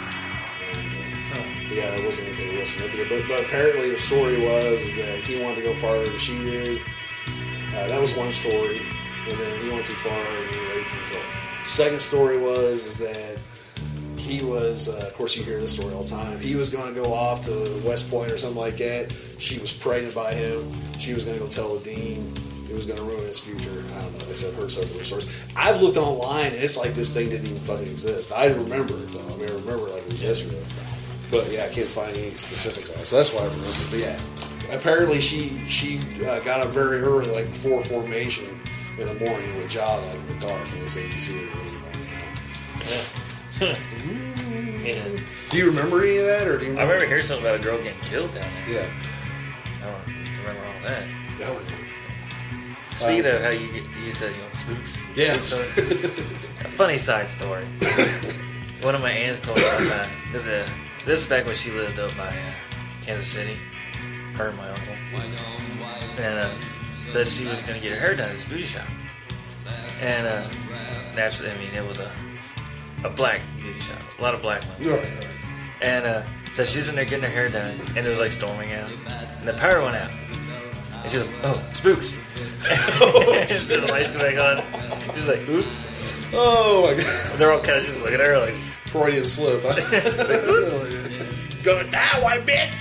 Yeah, it wasn't anything real significant. But apparently the story is that he wanted to go farther than she did. That was one story. And then he went too far and he raped and killed. Second story is that he was, of course you hear this story all the time, he was going to go off to West Point or something like that. She was pregnant by him. She was going to go tell the dean. It was going to ruin his future. I don't know. They said heard several stories. I've looked online and it's like this thing didn't even fucking exist. I remember it though. I mean, I remember like it was yesterday. But yeah, I can't find any specifics on it. So that's why I remember. But yeah, apparently she got up very early, like before formation in the morning, and would jog like in the dark. And they say you see her really right now. Yeah. Yeah. Do you remember any of that, or do you? I remember hearing something about a girl getting killed down there. Yeah. I don't remember all that. Oh, Speaking of how you said spooks. Yeah. A funny side story. One of my aunts told me all the time. This is back when she lived up by Kansas City. Her and my uncle. And said she was going to get her hair done at this beauty shop. And naturally, I mean, it was a black beauty shop. A lot of black women. Right. And so she was in there getting her hair done, and it was like storming out. And the power went out. And she goes, oh, spooks. And the lights go back on. She's like, oop. Oh my god. They're all kind of just looking at her like, Freudian slip. gonna die, white bitch.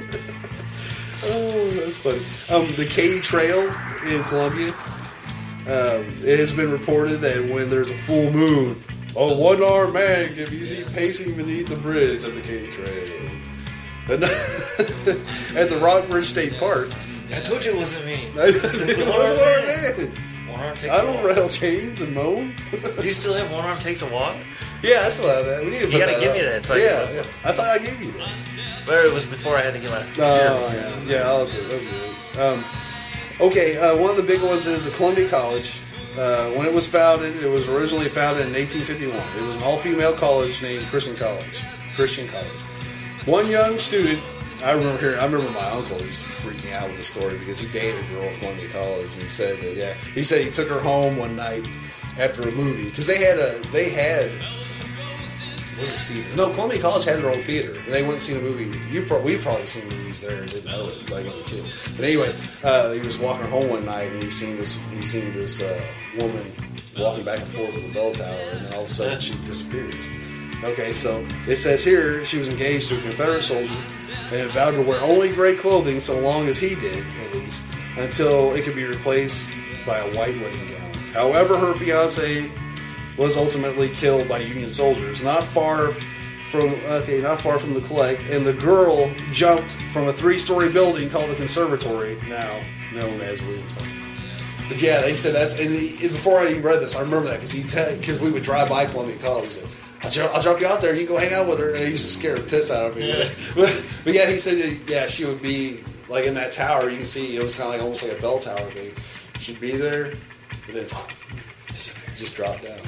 Oh, that's funny. The Katy Trail in Columbia, it has been reported that when there's a full moon, a one-armed man can be seen pacing beneath the bridge of the Katy Trail. At the Rockbridge State Park, I told you it wasn't me. It wasn't what I did. One arm takes I a don't walk. rattle chains and moan. Do you still have one arm takes a walk? Yeah, I still have that. We need to put You gotta that give up. me that so I can yeah, look yeah. it. I thought I gave you that. But it was before I had to get my Oh, ears. yeah, I'll do it. That's good. Okay, one of the big ones is the Columbia College. When it was founded, it was originally founded in 1851. It was an all-female college named Christian College. One young student, I remember my uncle used to freak me out with the story because he dated a girl at Columbia College, and he said that he said he took her home one night after a movie because they had what was Stevens? No, Columbia College had their own theater. And they went and seen a movie. We've probably seen movies there and didn't know it, like other kids. But anyway, he was walking home one night and he seen this woman walking back and forth with the bell tower, and then all of a sudden she disappears. Okay, so it says here she was engaged to a Confederate soldier and vowed to wear only gray clothing so long as he did, at least, until it could be replaced by a white wedding gown. However, her fiance was ultimately killed by Union soldiers not far from the collect, and the girl jumped from a 3-story building called the Conservatory, now known as Williamstown. But yeah, they said that's, and before I even read this, I remember that because we would drive by Columbia College. He said, I'll drop you out there. You can go hang out with her. And it used to scare the piss out of me. Yeah. But yeah, he said that, she would be like in that tower. You can see it was kind of like almost like a bell tower thing. She'd be there, and then just drop down.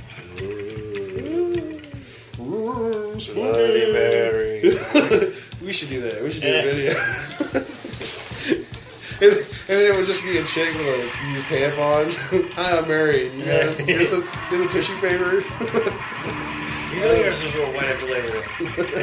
Bloody Mary. We should do that. We should do a video. And then it would just be a chick with a used tampon. Hi, I'm married. You guys, here's a tissue paper. You know yours is real white after Labor Day.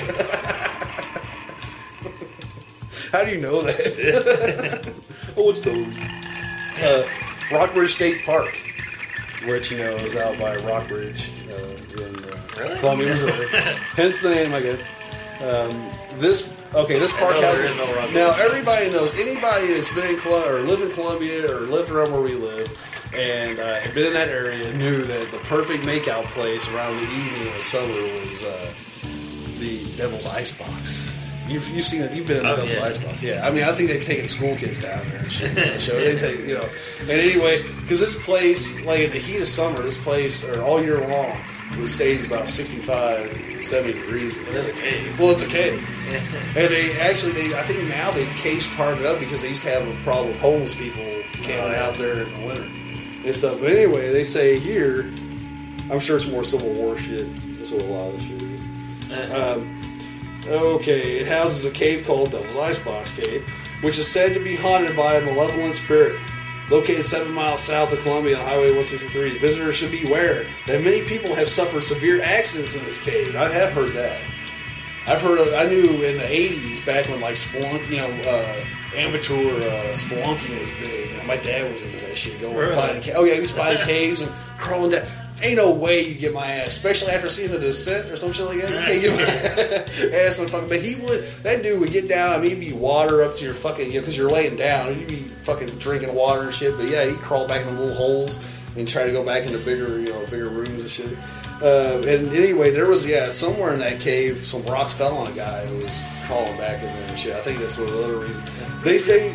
How do you know that? Oh, it's those. Rockbridge State Park, which is out by Rockbridge in Columbia, Missouri. Hence the name, I guess. This park has. Now everybody knows, anybody that's been in or lived in Columbia or lived around where we live and had been in that area knew that the perfect makeout place around the evening of the summer was the Devil's Icebox. You've seen it. You've been in the Devil's Icebox. Yeah, I mean, I think they've taken school kids down there and shit. They take, And anyway, because this place, like in the heat of summer, this place, or all year long, it stays about 65, 70 degrees. It is a cave. Well, it's a cave. And I think now they've caged part of it up because they used to have a problem with homeless people camping out there in the winter and stuff. But anyway, they say here, I'm sure it's more Civil War shit. That's what a lot of this shit is. Okay, it houses a cave called Devil's Icebox Cave, which is said to be haunted by a malevolent spirit. Located 7 miles south of Columbia on Highway 163, visitors should beware that many people have suffered severe accidents in this cave. I have heard that. I knew in the 80s, back when like spelunking, amateur spelunking was big. My dad was into that shit. He was finding caves and crawling down. Ain't no way you get my ass, especially after seeing The Descent or some shit like that. You can't get my ass on fucking. But that dude would get down. I mean, he'd be water up to your fucking, because you're laying down. You'd be fucking drinking water and shit. But yeah, he'd crawl back in the little holes and try to go back into bigger rooms and shit. And anyway, there was somewhere in that cave, some rocks fell on a guy who was crawling back in there and shit. I think that's one of the other reasons. They say,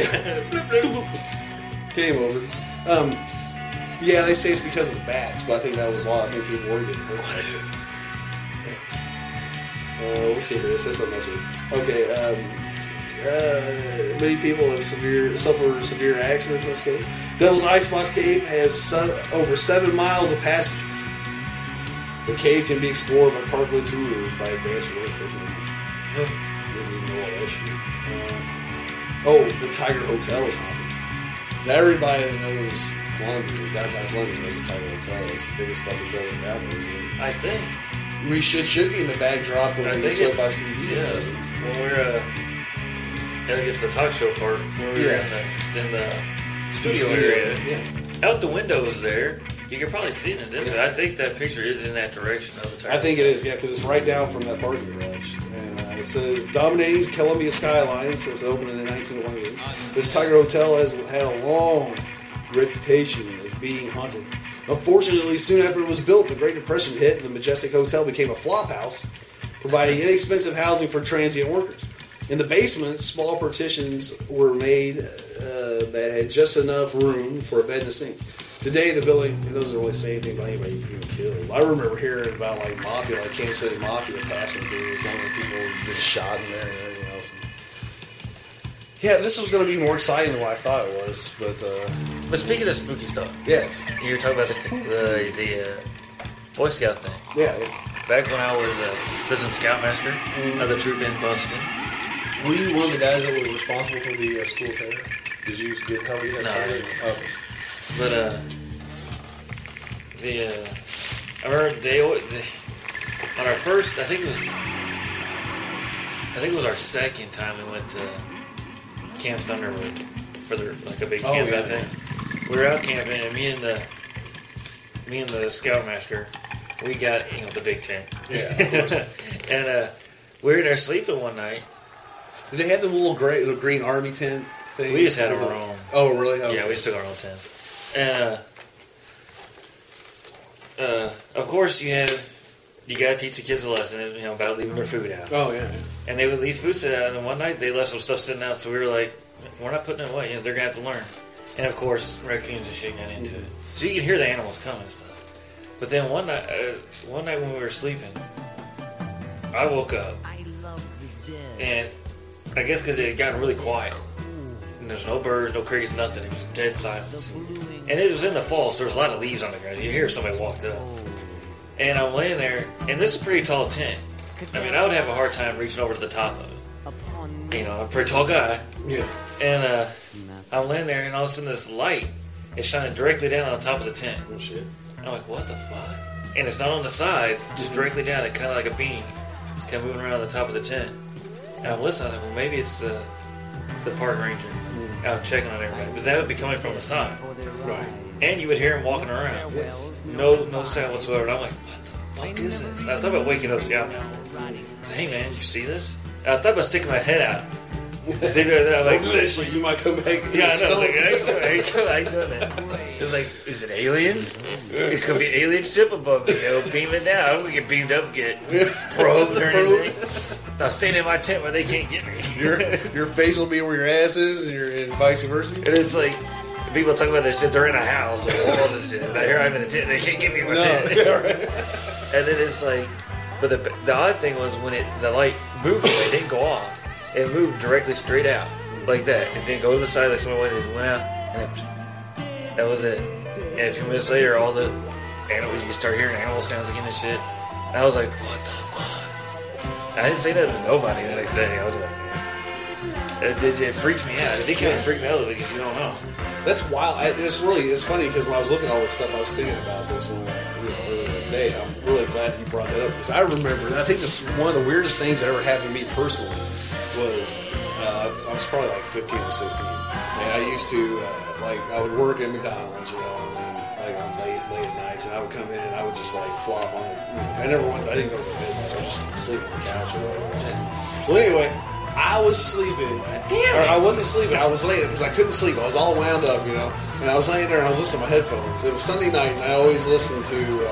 came over. Yeah, they say it's because of the bats, but I think that was a lot. I think people were getting hurt. We'll see here. It says something else here. Okay, many people have suffered severe accidents in this cave. Devil's Icebox Cave has over 7 miles of passages. The cave can be explored by parkland tours by advanced workers. Didn't even know all that shit. The Tiger Hotel is haunted. Now everybody that knows Columbia, downtown Columbia, knows the Tiger Hotel. It's the biggest fucking building down there, isn't it? I think. We should be in the backdrop when we Sweat by Steve. Yeah, when we're I think it's the talk show part where we're in the studio area. Yeah. Out the windows there, you can probably see it in the distance. I think that picture is in that direction of the Tiger. I think it is, because it's right down from that parking garage. And it says dominating Columbia skyline since it opened in 1928. The Tiger Hotel has had a long reputation as being haunted. Unfortunately, soon after it was built, the Great Depression hit, and the Majestic Hotel became a flop house, providing inexpensive housing for transient workers. In the basement, small partitions were made that had just enough room for a bed and a sink. Today, the building, it doesn't really say anything about anybody being killed. I remember hearing about like mafia, like Kansas City Mafia passing through, one of the people getting shot in there and everything else. Yeah, this was going to be more exciting than what I thought it was. But speaking of spooky stuff, yes, you were talking about the Boy Scout thing. yeah. Back when I was assistant scoutmaster of the troop in Boston. Were you one of the guys that were responsible for the school terror? Did you get help you? No, I didn't. Okay. But I remember on our first, I think it was our second time we went to Camp Thunderwood for like a big camping thing. We were out camping, and me and the scoutmaster, we got the big tent. Yeah, of course. And we were in there sleeping one night. Did they have the little green army tent thing? We just had our own. Oh, really? Okay. Yeah, we just took our own tent. And of course, you gotta teach the kids a lesson, about leaving their food out. Oh yeah. And they would leave food sitting out, and one night they left some stuff sitting out, so we were like, we're not putting it away. They're gonna have to learn. And of course, raccoons and shit got into it, so you can hear the animals coming and stuff. But then one night when we were sleeping, I woke up, and I guess because it had gotten really quiet, and there's no birds, no crickets, nothing. It was dead silence. And it was in the fall, so there was a lot of leaves on the ground. You hear somebody walked up. And I'm laying there, and this is a pretty tall tent. I mean, I would have a hard time reaching over to the top of it. I'm a pretty tall guy. Yeah. And I'm laying there, and all of a sudden this light is shining directly down on top of the tent. Oh, shit. I'm like, what the fuck? And it's not on the sides, just directly down. It's kind of like a beam. It's kind of moving around the top of the tent. And I'm listening. I was like, well, maybe it's the park ranger out checking on everybody. But that would be coming from the side. Right. And you would hear him walking around. No sound whatsoever. And I'm like, what the fuck is this? And I thought about waking up Scout now. I said, hey man, did you see this? And I thought about sticking my head out. I'm like, do this, you might come back. Yeah, I know. Like, I ain't doing that. It's like, is it aliens? It could be alien ship above me. Beam it down. We get beamed up, get probed or anything. I'll stand in my tent where they can't get me. Your face will be where your ass is, and vice versa. And it's like, people talk about this shit, they're in a house or walls and shit. And here I'm in a tent, they can't get me in my tent. Yeah, right. And then it's like, but the odd thing was when the light moved away, it didn't go off. It moved directly straight out, like that. It didn't go to the side like someone went. It went out, and that was it. And a few minutes later, all the animals, you start hearing animal sounds again and shit. And I was like, what the fuck? I didn't say that to nobody the next day. I was like, it freaked me out. It kind of freaked me out because you don't know. That's wild. It's funny because when I was looking at all this stuff, I was thinking about this earlier today. I'm really glad you brought that up because I remember. I think this one of the weirdest things that ever happened to me personally was I was probably like 15 or 16, and I used to I would work at McDonald's, and on late at nights, and I would come in and I would just like flop on the. I didn't go to bed much. I would just sleep on the couch or whatever. Well, anyway. I was sleeping. I wasn't sleeping. I was laying because I couldn't sleep. I was all wound up, And I was laying there and I was listening to my headphones. It was Sunday night, and I always listened to.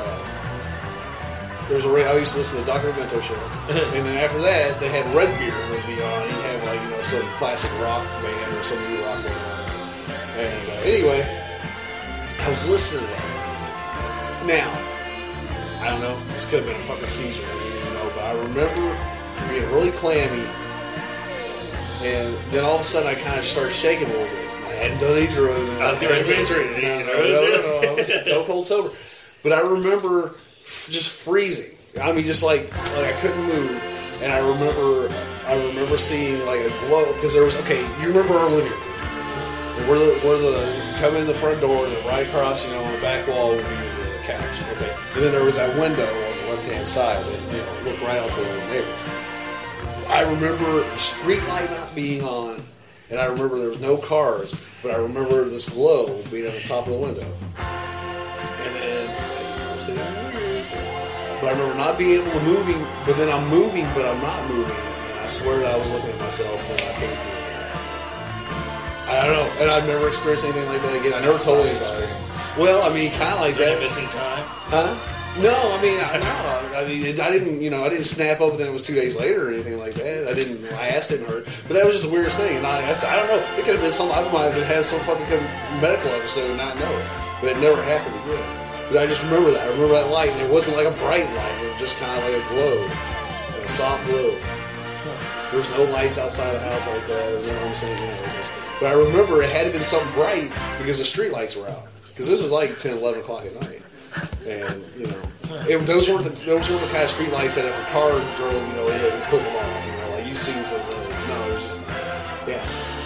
I used to listen to the Dr. Bento show, and then after that, they had Red Beer would be on. He'd have some classic rock band or some new rock band. And anyway, I was listening to that. Now, I don't know. This could have been a fucking seizure. I didn't even know, but I remember being really clammy. And then all of a sudden, I kind of started shaking a little bit. I hadn't done any drugs. I was going to say drinking. No, I was so cold sober. But I remember just freezing. I mean, just like I couldn't move. And I remember seeing like a glow because there was you remember our living room where the come in the front door and then right across on the back wall would be the couch. Okay, and then there was that window on the left hand side that looked right onto the neighbors. I remember the street light not being on, and I remember there was no cars, but I remember this glow being on the top of the window. And then, but I remember not being able to move, but then I'm moving, but I'm not moving. And I swear that I was looking at myself when I came through. I don't know, and I've never experienced anything like that again. I never told anybody. Well, I mean, kind of like that. Missing time? Huh? No, I mean, I didn't, you know, I didn't snap up and then it was 2 days later or anything like that. My ass didn't hurt, but that was just the weirdest thing. And I don't know, it could have been something. I might have had some fucking medical episode and not know it, but it never happened again. But I just remember that. I remember that light, and it wasn't like a bright light. It was just kind of like a glow, like a soft glow. There was no lights outside the house like that. You know what I'm saying? You know, it was just, but I remember it had to been something bright because the street lights were out. Because this was like 10, 11 o'clock at night. And, you know, those weren't the kind of street lights that if a car drove, you know, it would click them off. You know, like you've seen some. No, it was just, yeah.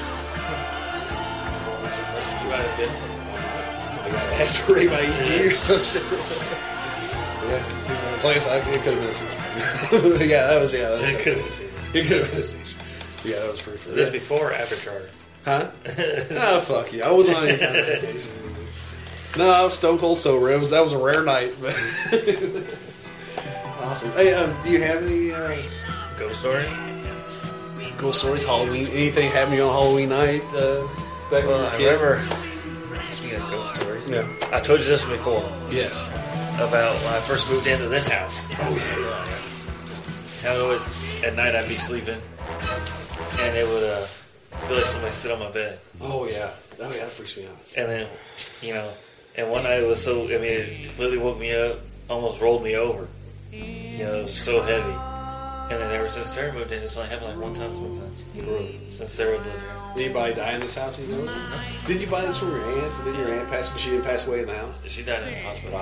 You might have been. I got aspirated by ET or some shit. Yeah, as long as it could have been a seizure. That was. It could have been a seizure. It could have been a seizure. Yeah, that was pretty funny. Was this before or after charter? Huh? Oh, fuck you. I wasn't on any kind of vacation. No, I was stone cold sober. That was a rare night. But awesome. Hey, do you have any Ghost story? Ghost stories? Halloween? Anything happening on Halloween night? Back when you were a I kid? remember. Speaking of ghost stories, Yeah. I told you this before Yes. about when I first moved into this house. Oh yeah. How at night I'd be sleeping, and it would feel like somebody sit on my bed, Oh yeah. Oh yeah. That freaks me out. and then you know, and one night it was so. I mean, it completely woke me up, almost rolled me over. You know, it was so heavy. And then ever since Sarah moved in, it's only happened like one time since Sarah lived here. Did anybody die in this house? You know? Did you buy this from your aunt? Did your aunt pass? She didn't pass away in the house. She died in the hospital.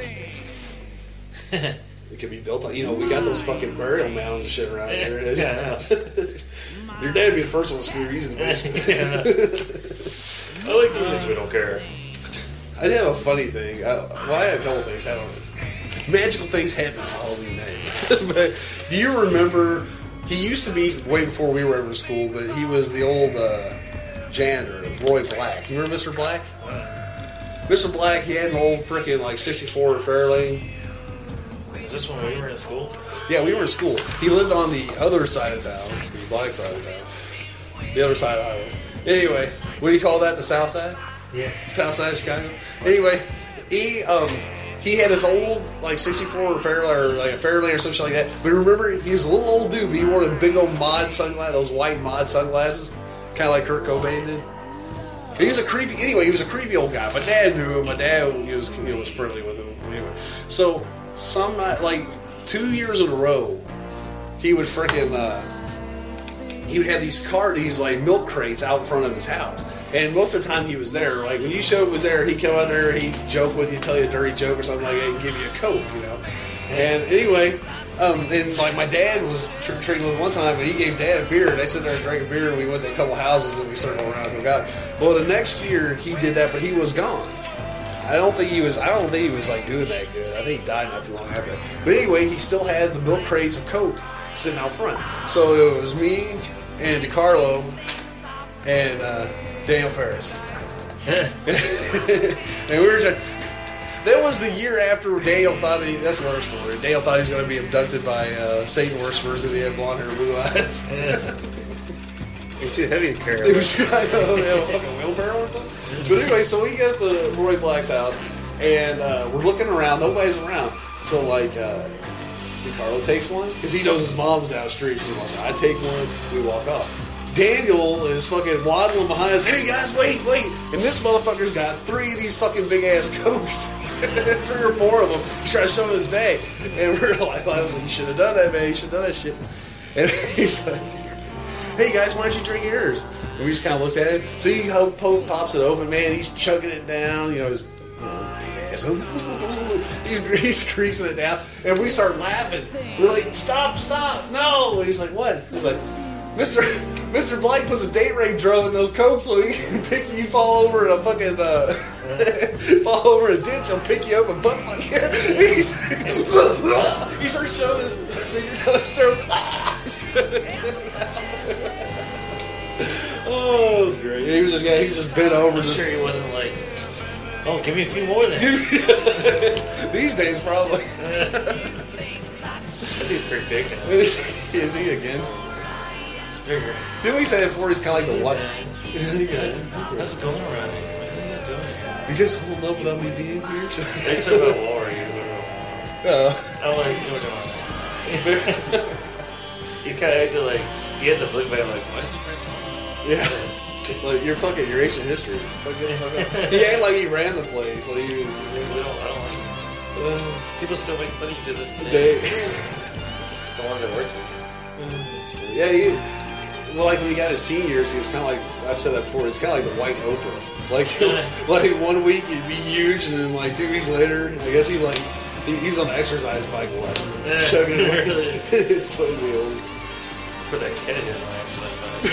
It could be built on. You know, we got those fucking burial mounds and shit around here. Yeah. Your dad would be the first one to screw these in the basement. Yeah. I like the things we don't care. I did have a funny thing. I had a couple things happen. Magical things happen on Halloween night. But do you remember? He used to be way before we were ever in school, but he was the old janitor, Roy Black. You remember Mr. Black? Mr. Black, he had an old freaking like '64 Fairlane. Is this when we were in school? Yeah, we were in school. He lived on the other side of town, the black side of town, the other side of the highway. Anyway, what do you call that? The south side? Yeah. South side of Chicago. Anyway, he had this old like '64 Fairlane or like a Fairlane or some shit like that. But remember, he was a little old dude, but he wore the big old mod sunglasses, those white mod sunglasses, kind of like Kurt Cobain did. He was a creepy. Anyway, he was a creepy old guy. My dad knew him. My dad was friendly with him. Anyway, so some like 2 years in a row, he would freaking he would have these like milk crates out in front of his house. And most of the time he was there. Like when you showed up was there, he'd come out there, he'd joke with you, tell you a dirty joke or something like that, and give you a Coke, you know. And anyway, and like my dad was trick-or-treating with one time, and he gave Dad a beer, and they sat there and drank a beer, and we went to a couple houses, and we circled around and got it. Well, the next year he did that, but he was gone. I don't think he was like doing that good. I think he died not too long after that. But anyway, he still had the milk crates of Coke sitting out front. So it was me and DiCarlo and Daniel Ferris. And we were just. That was the year after Daniel thought that's another story. Daniel thought he was going to be abducted by Satan worshippers because he had blonde hair and blue eyes. It's too heavy to carry. It was, I know, they have a fucking wheelbarrow or something. But anyway, so we get to Roy Black's house, and we're looking around. Nobody's around. So, like, DiCarlo takes one, because he knows his mom's down the street. She's like, I take one, we walk off. Daniel is fucking waddling behind us. Hey, guys, wait. And this motherfucker's got 3 of these fucking big-ass Cokes. 3 or 4 of them. He's trying to show him his bag. And we're like, I was like, you should have done that, man. You should have done that shit. And he's like, hey guys, why don't you drink yours? And we just kind of looked at him. So he pops it open, man. He's chugging it down, you know, his ass. He's greasing it down, and we start laughing. We're like, stop, no! And he's like, what? He's like, Mr. Black puts a date rape drum in those Cokes so he can pick you, fall over in a fucking fall over a ditch. He'll pick you up and butt fuck you. He starts showing his finger down his throat. Oh, it was great. He just bent over. I'm sure he wasn't like, oh, give me a few more then. These days, probably. That dude's pretty big now. Is he again? It's bigger. Didn't we say before he's kind of like the what? How's it going around here? What are you doing here? You guys holding up without me being here? They talk about Laura here. I'm like, no, he's kind of acting like, he had this look back like, why is he French? Yeah. Like, you're fucking your ancient history. He act like he ran the place. Like he was, I don't like it. People still make fun of you to this day. The ones that work with you. Yeah, well, like when he got his teen years, he was kind of like, I've said that before, it's kind of like the white Oprah. Like 1 week he'd be huge, and then like 2 weeks later, I guess he was on the exercise bike a lot. Chugging it away. It's funny old. For that kid in his exercise bike.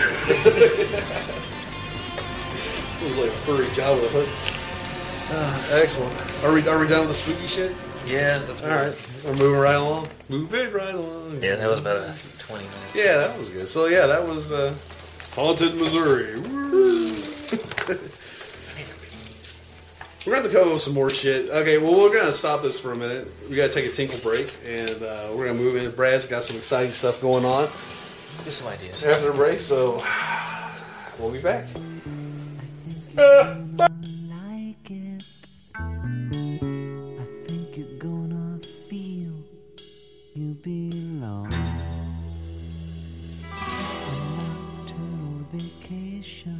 It was like a furry job with a hook. Excellent. Are we done with the spooky shit? Yeah, that's all right. We're moving right along. Moving right along. Yeah, that was about 20 minutes. Yeah, that was good. So yeah, that was Haunted Missouri. Woo. We're going to have to go some more shit. Okay, well, we're going to stop this for a minute. We got to take a tinkle break, and we're going to move in. Brad's got some exciting stuff going on. Just some ideas. After the break, so we'll be back. Like it. I think you're gonna feel you belong. A nocturnal vacation.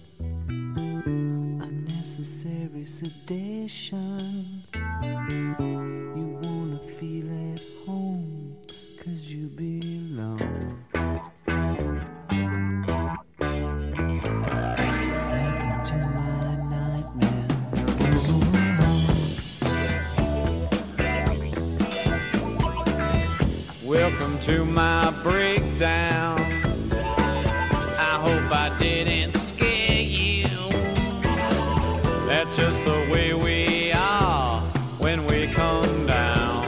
Unnecessary sedation. You wanna feel at home 'cause you belong. Welcome to my nightmare. Welcome to my breakdown. I hope I didn't scare you. That's just the way we are when we come down.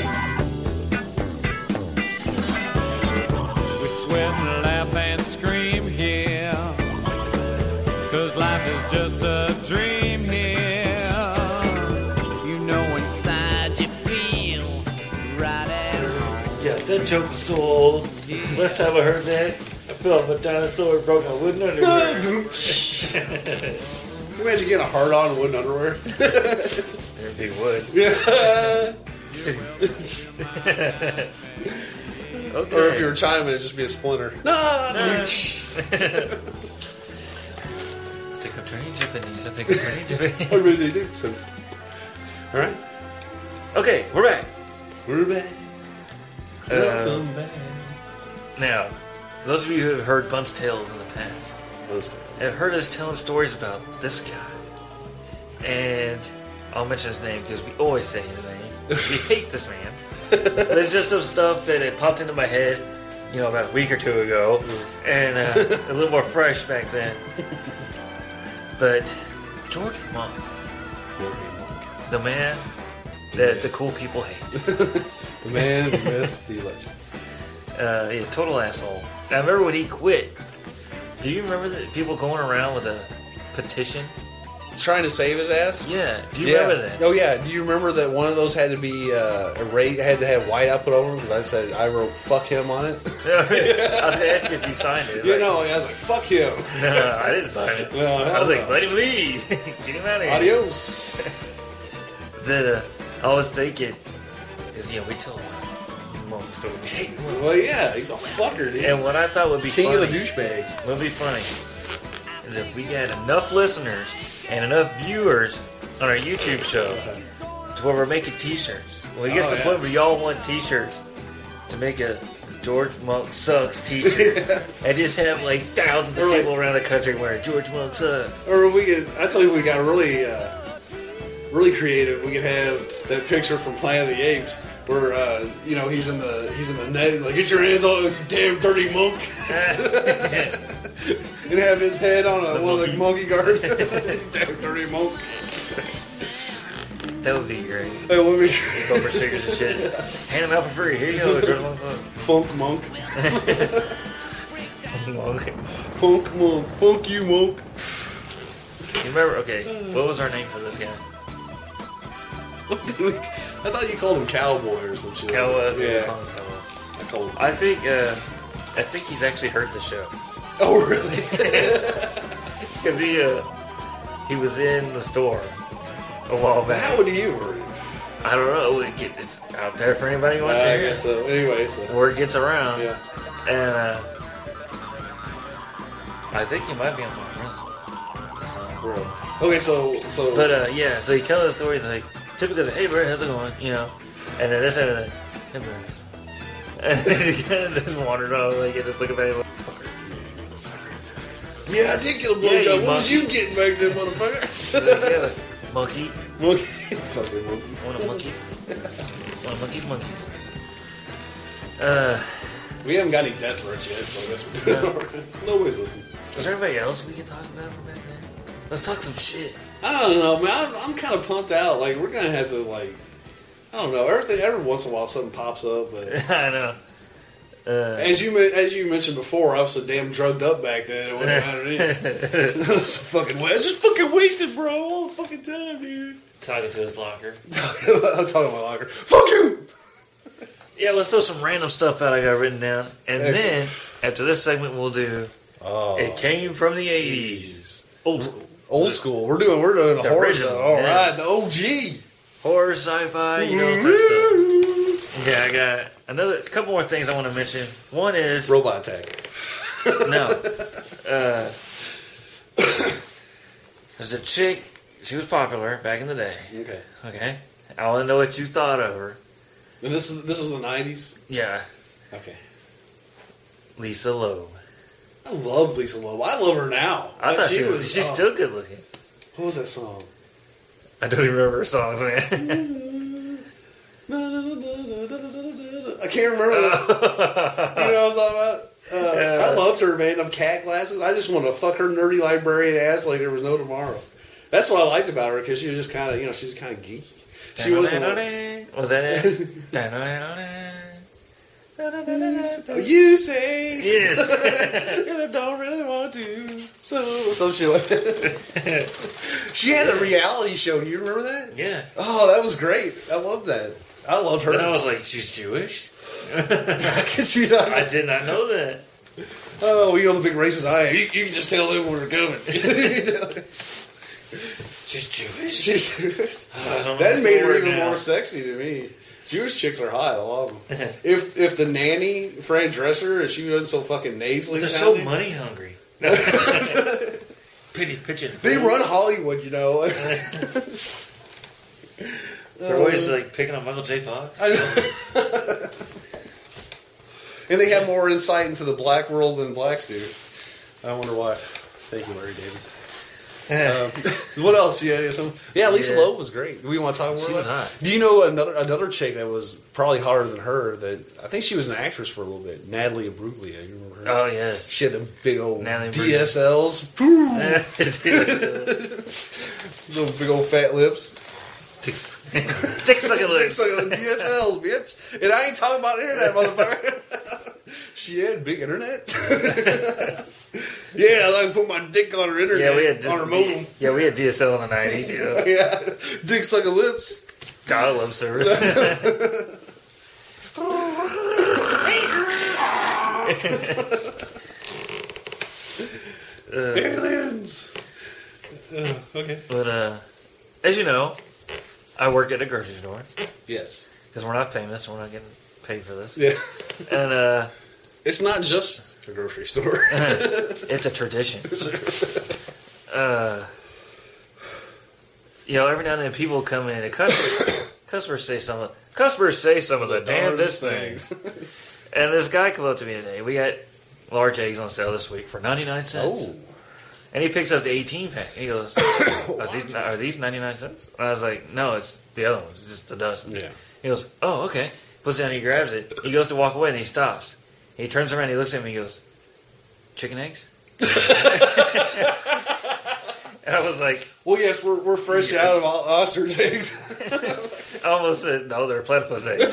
We sweat and laugh and scream here, 'cause life is just a dream here. You know inside you feel right at home. Yeah, that joke was so old. Last time I heard that, I felt like a dinosaur broke my wooden underwear. Imagine getting a hard on in wooden underwear. There'd be wood. Yeah. Okay. Or if you were chiming, it'd just be a splinter. No. I think I'm turning Japanese. I think I'm turning Japanese. I really do. So, all right, Okay, we're back. we're back. Welcome back. Now, those of you who have heard Bunce Tales in the past have heard us telling stories about this guy. And I'll mention his name because we always say his name. We hate this man. There's just some stuff that had popped into my head, about a week or two ago, and a little more fresh back then. But George Monk, the man that the cool people hate. The man, the myth, the legend. Yeah, total asshole. I remember when he quit. Do you remember the people going around with a petition? Trying to save his ass? Yeah. Do you remember that? Oh, yeah. Do you remember that one of those had to be erased, had to have white out put over him? Because I wrote fuck him on it. I was going to ask you if you signed it. I was like, fuck him. No, I didn't sign it. No, I was like, let him leave. Get him out of here. Adios. I was thinking, because, we tell Monk stories. Hey, well, yeah, he's a fucker, dude. And what I thought would be King funny. of the douchebags. What would be funny is if we had enough listeners and enough viewers on our YouTube show to where we're making t-shirts. When it gets to the point where y'all want t-shirts, to make a George Monk Sucks t-shirt and just have like thousands of people around the country wearing George Monk Sucks. Or we could, I tell you, we got really creative. We could have that picture from Planet of the Apes where he's in the net, like, get your hands on, you damn dirty monk. And have his head on one of the monkey guards. Damn dirty monk. That would be great. That would be great. Go for stickers and shit. Hand them out for free. Here you go. Funk monk. Monk. Funk monk. Funk you monk. You remember? Okay, what was our name for this guy? I thought you called him Cowboy or some shit. Cowboy. Yeah. I called him. I think he's actually heard the show. Oh, really? Because he was in the store a while back. How would you heard it? I don't know. It's out there for anybody who wants to I hear it. guess so. Anyway, so. Word gets around. Yeah. And I think he might be on my friends. Really. Okay, so. But yeah, so he tells the stories like, typically, hey, Brett, how's it going? You know? And then this and that, hey, Brett. And he kind of just wandered off, like, and just looking at him like, Yeah, I did get a Yeah, blowjob. you What was monkey. you getting back there, motherfucker? yeah, like, monkey. Monkey. Fucking monkey. One of monkeys. One of monkeys. We haven't got any death threats yet, so I guess we're good. Nobody's listening. Is there anybody else we can talk about from back then? Let's talk some shit. I don't know, man. I'm kind of pumped out. Like, we're gonna have to, like, I don't know. Every once in a while, something pops up. But I know. as you mentioned before, I was so damn drugged up back then. It wouldn't matter to me. Just fucking wasted, bro, all the fucking time, dude. Talking to his locker. I'm talking to my locker. Fuck you. Yeah, let's throw some random stuff out I got written down. And Excellent. then, after this segment, we'll do It Came From the 80s. Old school. Old school. We're doing a The horror original, stuff. All yeah. right, the OG. Horror, sci-fi, you know, type stuff. Yeah, I got a couple more things I want to mention. One is... Robot attack. No. There's a chick, she was popular back in the day. Okay? I want to know what you thought of her. And this was the 90s? Yeah. Okay. Lisa Loeb. I love Lisa Loeb. I love her now. I thought she's still good looking. What was that song? I don't even remember her songs, man. I can't remember that. You know what I'm talking about? I loved her, man. Them cat glasses. I just wanted to fuck her nerdy librarian ass like there was no tomorrow. That's what I liked about her, because she was just kind of, she was kind of geeky. She wasn't. Was that it? You say Yes. and I don't really want to. So some shit like that. She had a reality show. Do you remember that? Yeah. Oh, that was great. I loved that. I loved her. Then I was like, she's Jewish? Could you not? I did not know that. Oh, you know the big racist I am. You can just tell them when we're coming. She's Jewish? She's that made her even more sexy to me. Jewish chicks are hot, a lot of them. If the nanny, Fran Drescher, if she wasn't so fucking nasally They're sounding. so money hungry. Pity pitching. They run Hollywood, you know. They're always like picking on Michael J. Fox. I know. And they have more insight into the black world than blacks do. I wonder why. Thank you, Larry David. What else? Lisa Loeb was great. Do we want to talk more She about was it? hot. Do you know another chick that was probably hotter than her? That I think she was an actress for a little bit. Natalie Imbruglia. You remember her? Oh, yes. She had the big old Natalie DSLs. Those big old fat lips. Dick sucking lips. DSLs, bitch. And I ain't talking about internet, motherfucker. She had big internet. Yeah, I can put my dick on her internet. On her modem. Yeah, we had DSL in the 90s. You know? Yeah, dick sucking lips. God, I love service. Aliens. Okay. But as you know, I work at a grocery store Yes. because we're not famous. We're not getting paid for this. Yeah. And It's not just a grocery store. it's a tradition. Every now and then people come in and customers say some of the damnedest things. And this guy came up to me today. We got large eggs on sale this week for 99 cents. Oh. And he picks up the 18 pack. He goes, are these 99 cents? And I was like, no, it's the other ones. It's just a dozen. Yeah. He goes, oh, okay. Puts it down, he grabs it. He goes to walk away and he stops. He turns around, he looks at me and he goes, chicken eggs? And I was like... Well, yes, we're fresh out of ostrich eggs. I almost said, no, they're platypus eggs.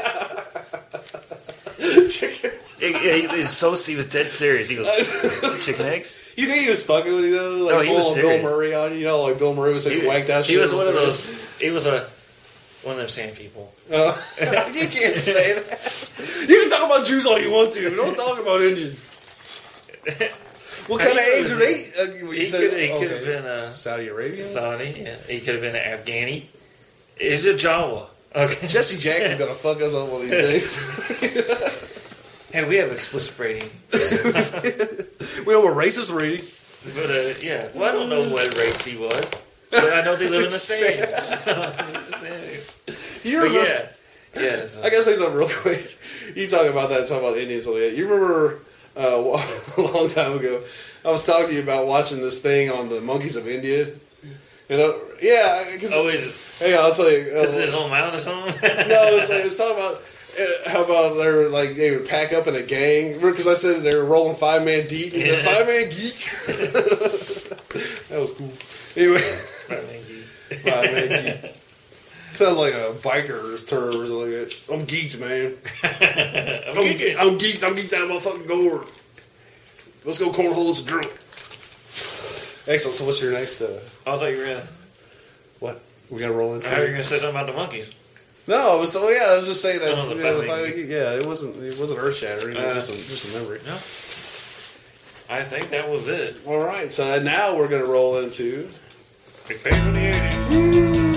Chicken. He was dead serious. He goes, chicken eggs? You think he was fucking with you, though? Like, No, he was Bill serious. Murray on you? You know, like Bill Murray was like whacked out shit. He was one of those... He was one of them sand people. You can't say that. You can talk about Jews all you want to, but don't talk about Indians. What kind of eggs are they? He could have been Saudi Arabia? Saudi, yeah. He could have been an Afghani. He's a Jawa. Okay. Jesse Jackson's gonna fuck us up one of these days. Hey, we have explicit rating. We have a racist rating. But, yeah. Well, I don't know what race he was. But I know they live in the same. You But remember, yeah. So. I gotta say something real quick. You talking about Indians. You remember a long time ago, I was talking to you about watching this thing on the monkeys of India. Yeah, because hey, I'll tell you. Because it's on mountain or something? No, it was talking about how about they would pack up in a gang. Because I said they were rolling 5-man deep. He said 5-man geek. That was cool. Anyway, 5-man geek. 5-man geek. Sounds like a biker term or something like that. I'm geeked, man. I'm geeked. I'm geeked out of my fucking gourd. Let's go cornhole some drill. Excellent. So what's your next? I thought you were going to... What? We got to roll into I thought you were going to say something about the monkeys. No, I was just saying that. Oh, the 5-man geek. Yeah, it wasn't earth shattering. It was just a memory. No. I think that was it. All right. So now we're going to roll into Big Fade from the 80s.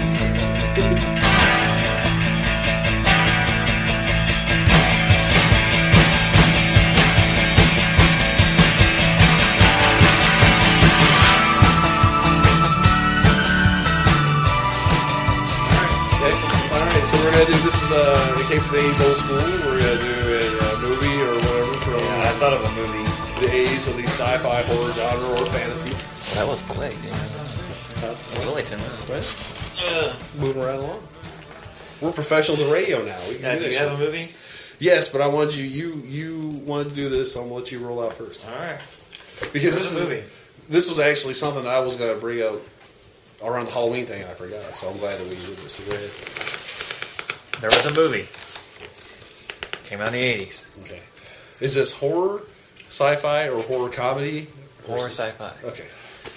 So we're gonna do this is it came from the 80s old school. We're gonna do a movie or whatever from I thought of a movie. the 80s, at least sci-fi, horror genre, or fantasy. That was quick. It was only 10 minutes. Right? Moving right along. We're professionals in radio now. We can Do you have a movie? Yes, but I wanted you wanted to do this, so I'm gonna let you roll out first. All right. Because What's the movie? This was actually something that I was gonna bring up around the Halloween thing, and I forgot. So I'm glad that we did this. So go ahead. There was a movie. Came out in the 80s. Okay. Is this horror, sci-fi, or horror comedy? Horror sci-fi. Okay.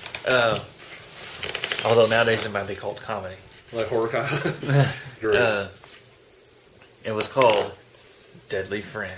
Although nowadays it might be called comedy. Like horror comedy? Great. It was called Deadly Friend.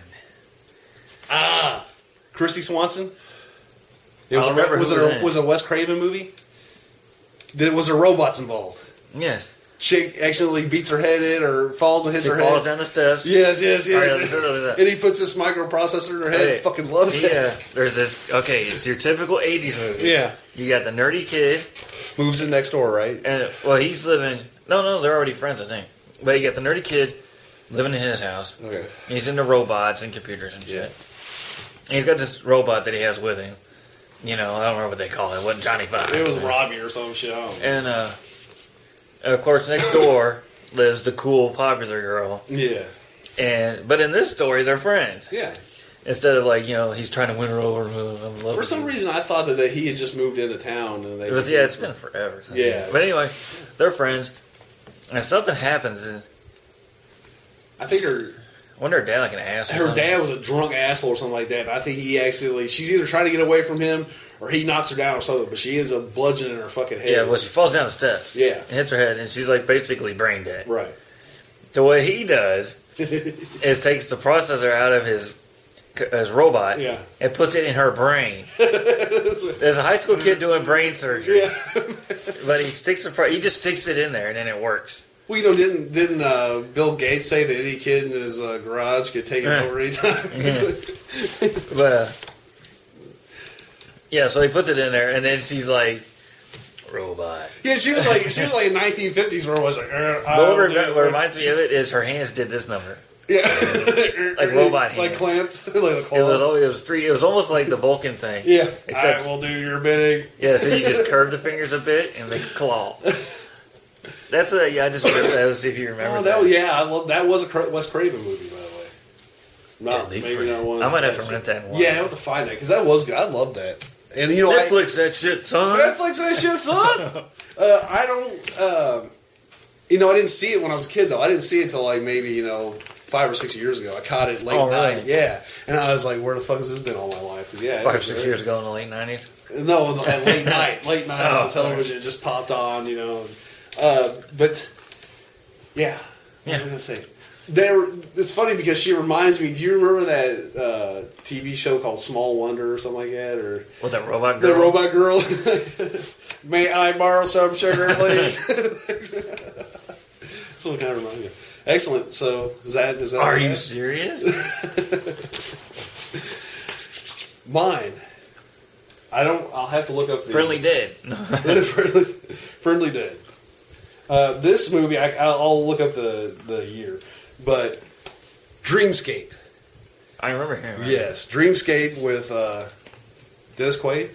Christy Swanson? I don't remember was who was in it. it a Wes Craven movie? Was there robots involved? Yes. Chick accidentally beats her head in or falls and hits her falls head. down the steps. Yes. Right, And he puts this microprocessor in her head. Hey, Fucking love it. Yeah. There's this. Okay, it's your typical 80s movie. Yeah. You got the nerdy kid. Moves in next door, right? And, well, he's living... No, they're already friends, I think. But you got the nerdy kid living in his house. Okay. He's into robots and computers and shit. And he's got this robot that he has with him. You know, I don't remember what they call it. It wasn't Johnny Five. It was Robbie or some shit. I don't know. And, of course, next door lives the cool, popular girl. Yeah. But in this story, they're friends. Yeah. Instead of, like, you know, he's trying to win her over. I'm in love For some reason, I thought that he had just moved into town. And it's been forever. Yeah. But anyway, they're friends. And something happens. And I think her wasn't her dad like an ass or something? dad was a drunk asshole or something like that. I think she's either trying to get away from him or he knocks her down or something, but she ends up bludgeoning her fucking head. Yeah, well, she falls down the steps. Yeah. And hits her head, and she's like basically brain dead. Right. So what he does is takes the processor out of his robot and puts it in her brain. There's a high school kid doing brain surgery. Yeah. But he just sticks it in there, and then it works. Well, you know, didn't Bill Gates say that any kid in his garage could take it over anytime? But, yeah, so he puts it in there, and then she's like, robot. Yeah, she was like in 1950s where it was like, what reminds me of it is her hands did this number. Yeah. Like robot hands. Like clamps. Like the claws. It was almost like the Vulcan thing. Yeah. Except, I will do your bidding. Yeah, so you just curve the fingers a bit and make a claw. That's I just wanted to see if you remember that. That was a Wes Craven movie, by the way. Maybe not one. I might have to rent that one. Yeah, I have to find that because that was good. I love that. And you know, Netflix that shit, son. Netflix that shit, son. I don't. I didn't see it when I was a kid though. I didn't see it until like maybe 5 or 6 years ago. I caught it late night. Really? Yeah, and I was like, where the fuck has this been all my life? 'Cause, 5 or 6 years ago in the late 90s. No, late night on the television, it just popped on. But yeah, what was I gonna say? It's funny because she reminds me. Do you remember that TV show called Small Wonder or something like that? Or with that robot girl? The robot girl. May I borrow some sugar, please? That's what it kind of reminded me of. Excellent. So, is that Are you serious? Mine. I'll have to look up the... Friendly Dead. Friendly Dead. This movie, I'll look up the year. But Dreamscape. I remember him. Right? Yes. Dreamscape with Dennis Quaid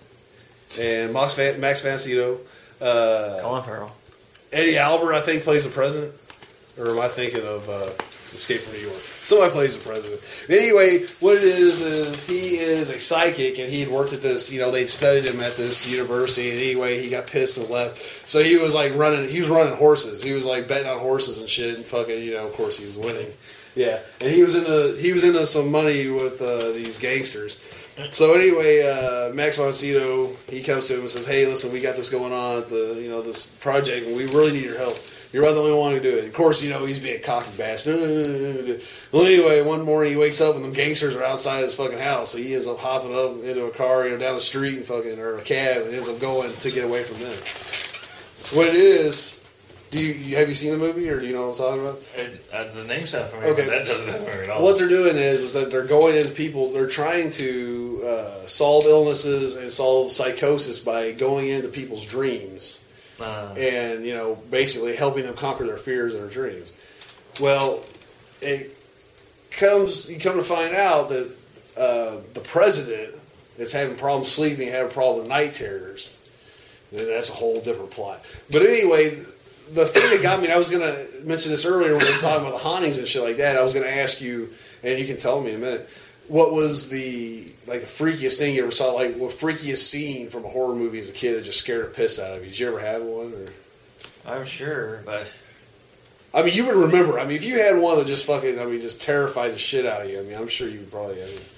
and Max von Sydow. Colin Farrell. Eddie Albert, I think, plays the president. Or am I thinking of Escape from New York? Somebody plays the president. Anyway, what it is he is a psychic, and he had worked at this, they'd studied him at this university, and anyway, he got pissed and left. So he was like he was running horses. He was like betting on horses and shit, and fucking, of course he was winning. Yeah. And he was into some money with these gangsters. So anyway, Max von Sydow, he comes to him and says, "Hey, listen, we got this going on at the this project, and we really need your help. You're the only one who do it." Of course, he's being a cocky bastard. Well, anyway, one morning he wakes up and the gangsters are outside his fucking house. So he ends up hopping up into a car, down the street or a cab, and ends up going to get away from them. What it is, have you seen the movie, or do you know what I'm talking about? The name sounds familiar, okay. But that doesn't sound familiar at all. What they're doing is that they're going into people, they're trying to solve illnesses and solve psychosis by going into people's dreams. And, basically helping them conquer their fears and their dreams. Well, you come to find out that the president is having problems sleeping, having a problem with night terrors. And that's a whole different plot. But anyway, the thing that got me, and I was going to mention this earlier when we were talking about the hauntings and shit like that, I was going to ask you, and you can tell me in a minute, what was the freakiest thing you ever saw? Like, what freakiest scene from a horror movie as a kid that just scared the piss out of you? Did you ever have one? Or? I'm sure, but... I mean, you would remember. I mean, if you had one that just just terrified the shit out of you, I'm sure you would probably...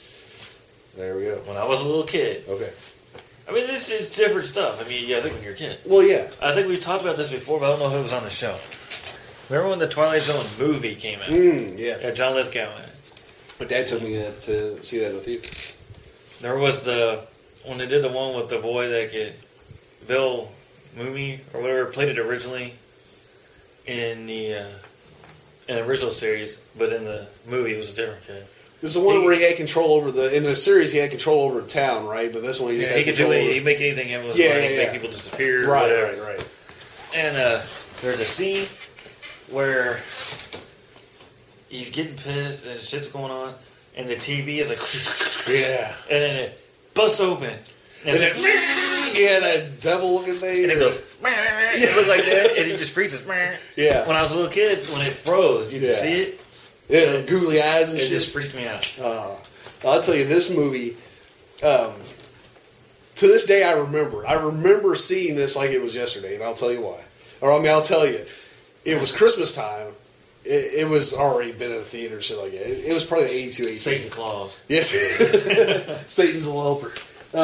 there we go. When I was a little kid. Okay. I mean, this is different stuff. I mean, I think when you're a kid. Well, yeah. I think we've talked about this before, but I don't know if it was on the show. Remember when the Twilight Zone movie came out? Yes. Yeah, John Lithgow in it. My dad took me to see that in the theater. There was when they did the one with the boy that Bill Mumy or whatever played it originally in the original series, but in the movie it was a different kid. This is the one where he had control over in the series he had control over the town, right? But this one he just has control over... He'd make anything happen with his money, he'd make people disappear, right. And there's a scene where he's getting pissed and shit's going on, and the TV is like, yeah, and then it busts open, and it's yeah, that devil-looking thing, and it goes, it looks like that, and he just freezes. Yeah. When I was a little kid, when it froze, you could see it. Yeah, googly eyes and shit. It just freaked me out. I'll tell you, this movie, to this day, I remember seeing this like it was yesterday, and I'll tell you why. I'll tell you, it was Christmas time. It was already been in a theater, shit like that. It was probably 82, 83. Satan Claus. Yes. Satan's little helper.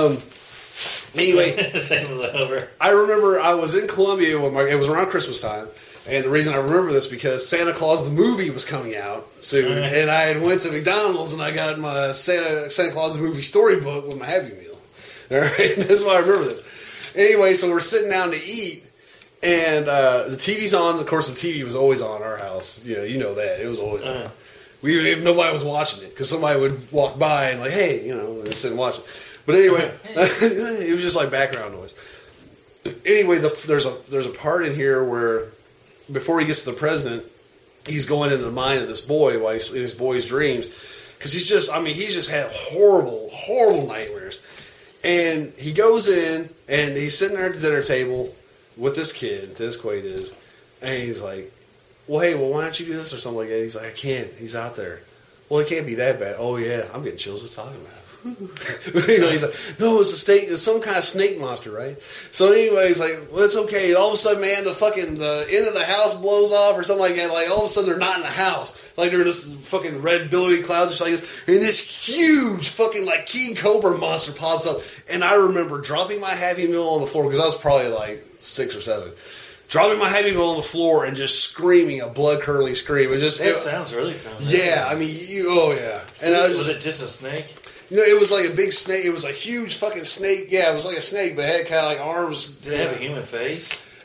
Anyway. Satan's little helper. I remember I was in Columbia it was around Christmas time, and the reason I remember this because Santa Claus the movie was coming out soon, and I had went to McDonald's and I got my Santa Claus the movie storybook with my Happy Meal. All right, that's why I remember this. Anyway, so we're sitting down to eat. And the TV's on. Of course, the TV was always on in our house. You know that. It was always on. If nobody was watching it, because somebody would walk by and like, hey, and sit and watch it. But anyway, it was just like background noise. Anyway, there's a part in here where before he gets to the president, he's going into the mind of this boy while he's in his boy's dreams, because he's just had horrible nightmares. And he goes in and he's sitting there at the dinner table with this kid, Dennis Quaid is, and he's like, well, hey, why don't you do this or something like that? He's like, I can't. He's out there. Well, it can't be that bad. Oh, yeah, I'm getting chills just talking about it. Anyway, he's like, no, it's a snake. It's some kind of snake monster, right? So anyway, he's like, well, it's okay. And all of a sudden, man, the end of the house blows off or something like that. Like, all of a sudden, they're not in the house. Like, they're in this fucking red billowing clouds or something like this. And this huge fucking, like, King Cobra monster pops up. And I remember dropping my Happy Meal on the floor, because I was probably, like, 6 or 7. Dropping my Happy Meal on the floor and just screaming a blood-curdling scream. It sounds really familiar. Yeah, I mean, yeah. And was it just a snake? It was like a big snake. It was a huge fucking snake. Yeah, it was like a snake, but it had kind of like arms. Did it have a human face?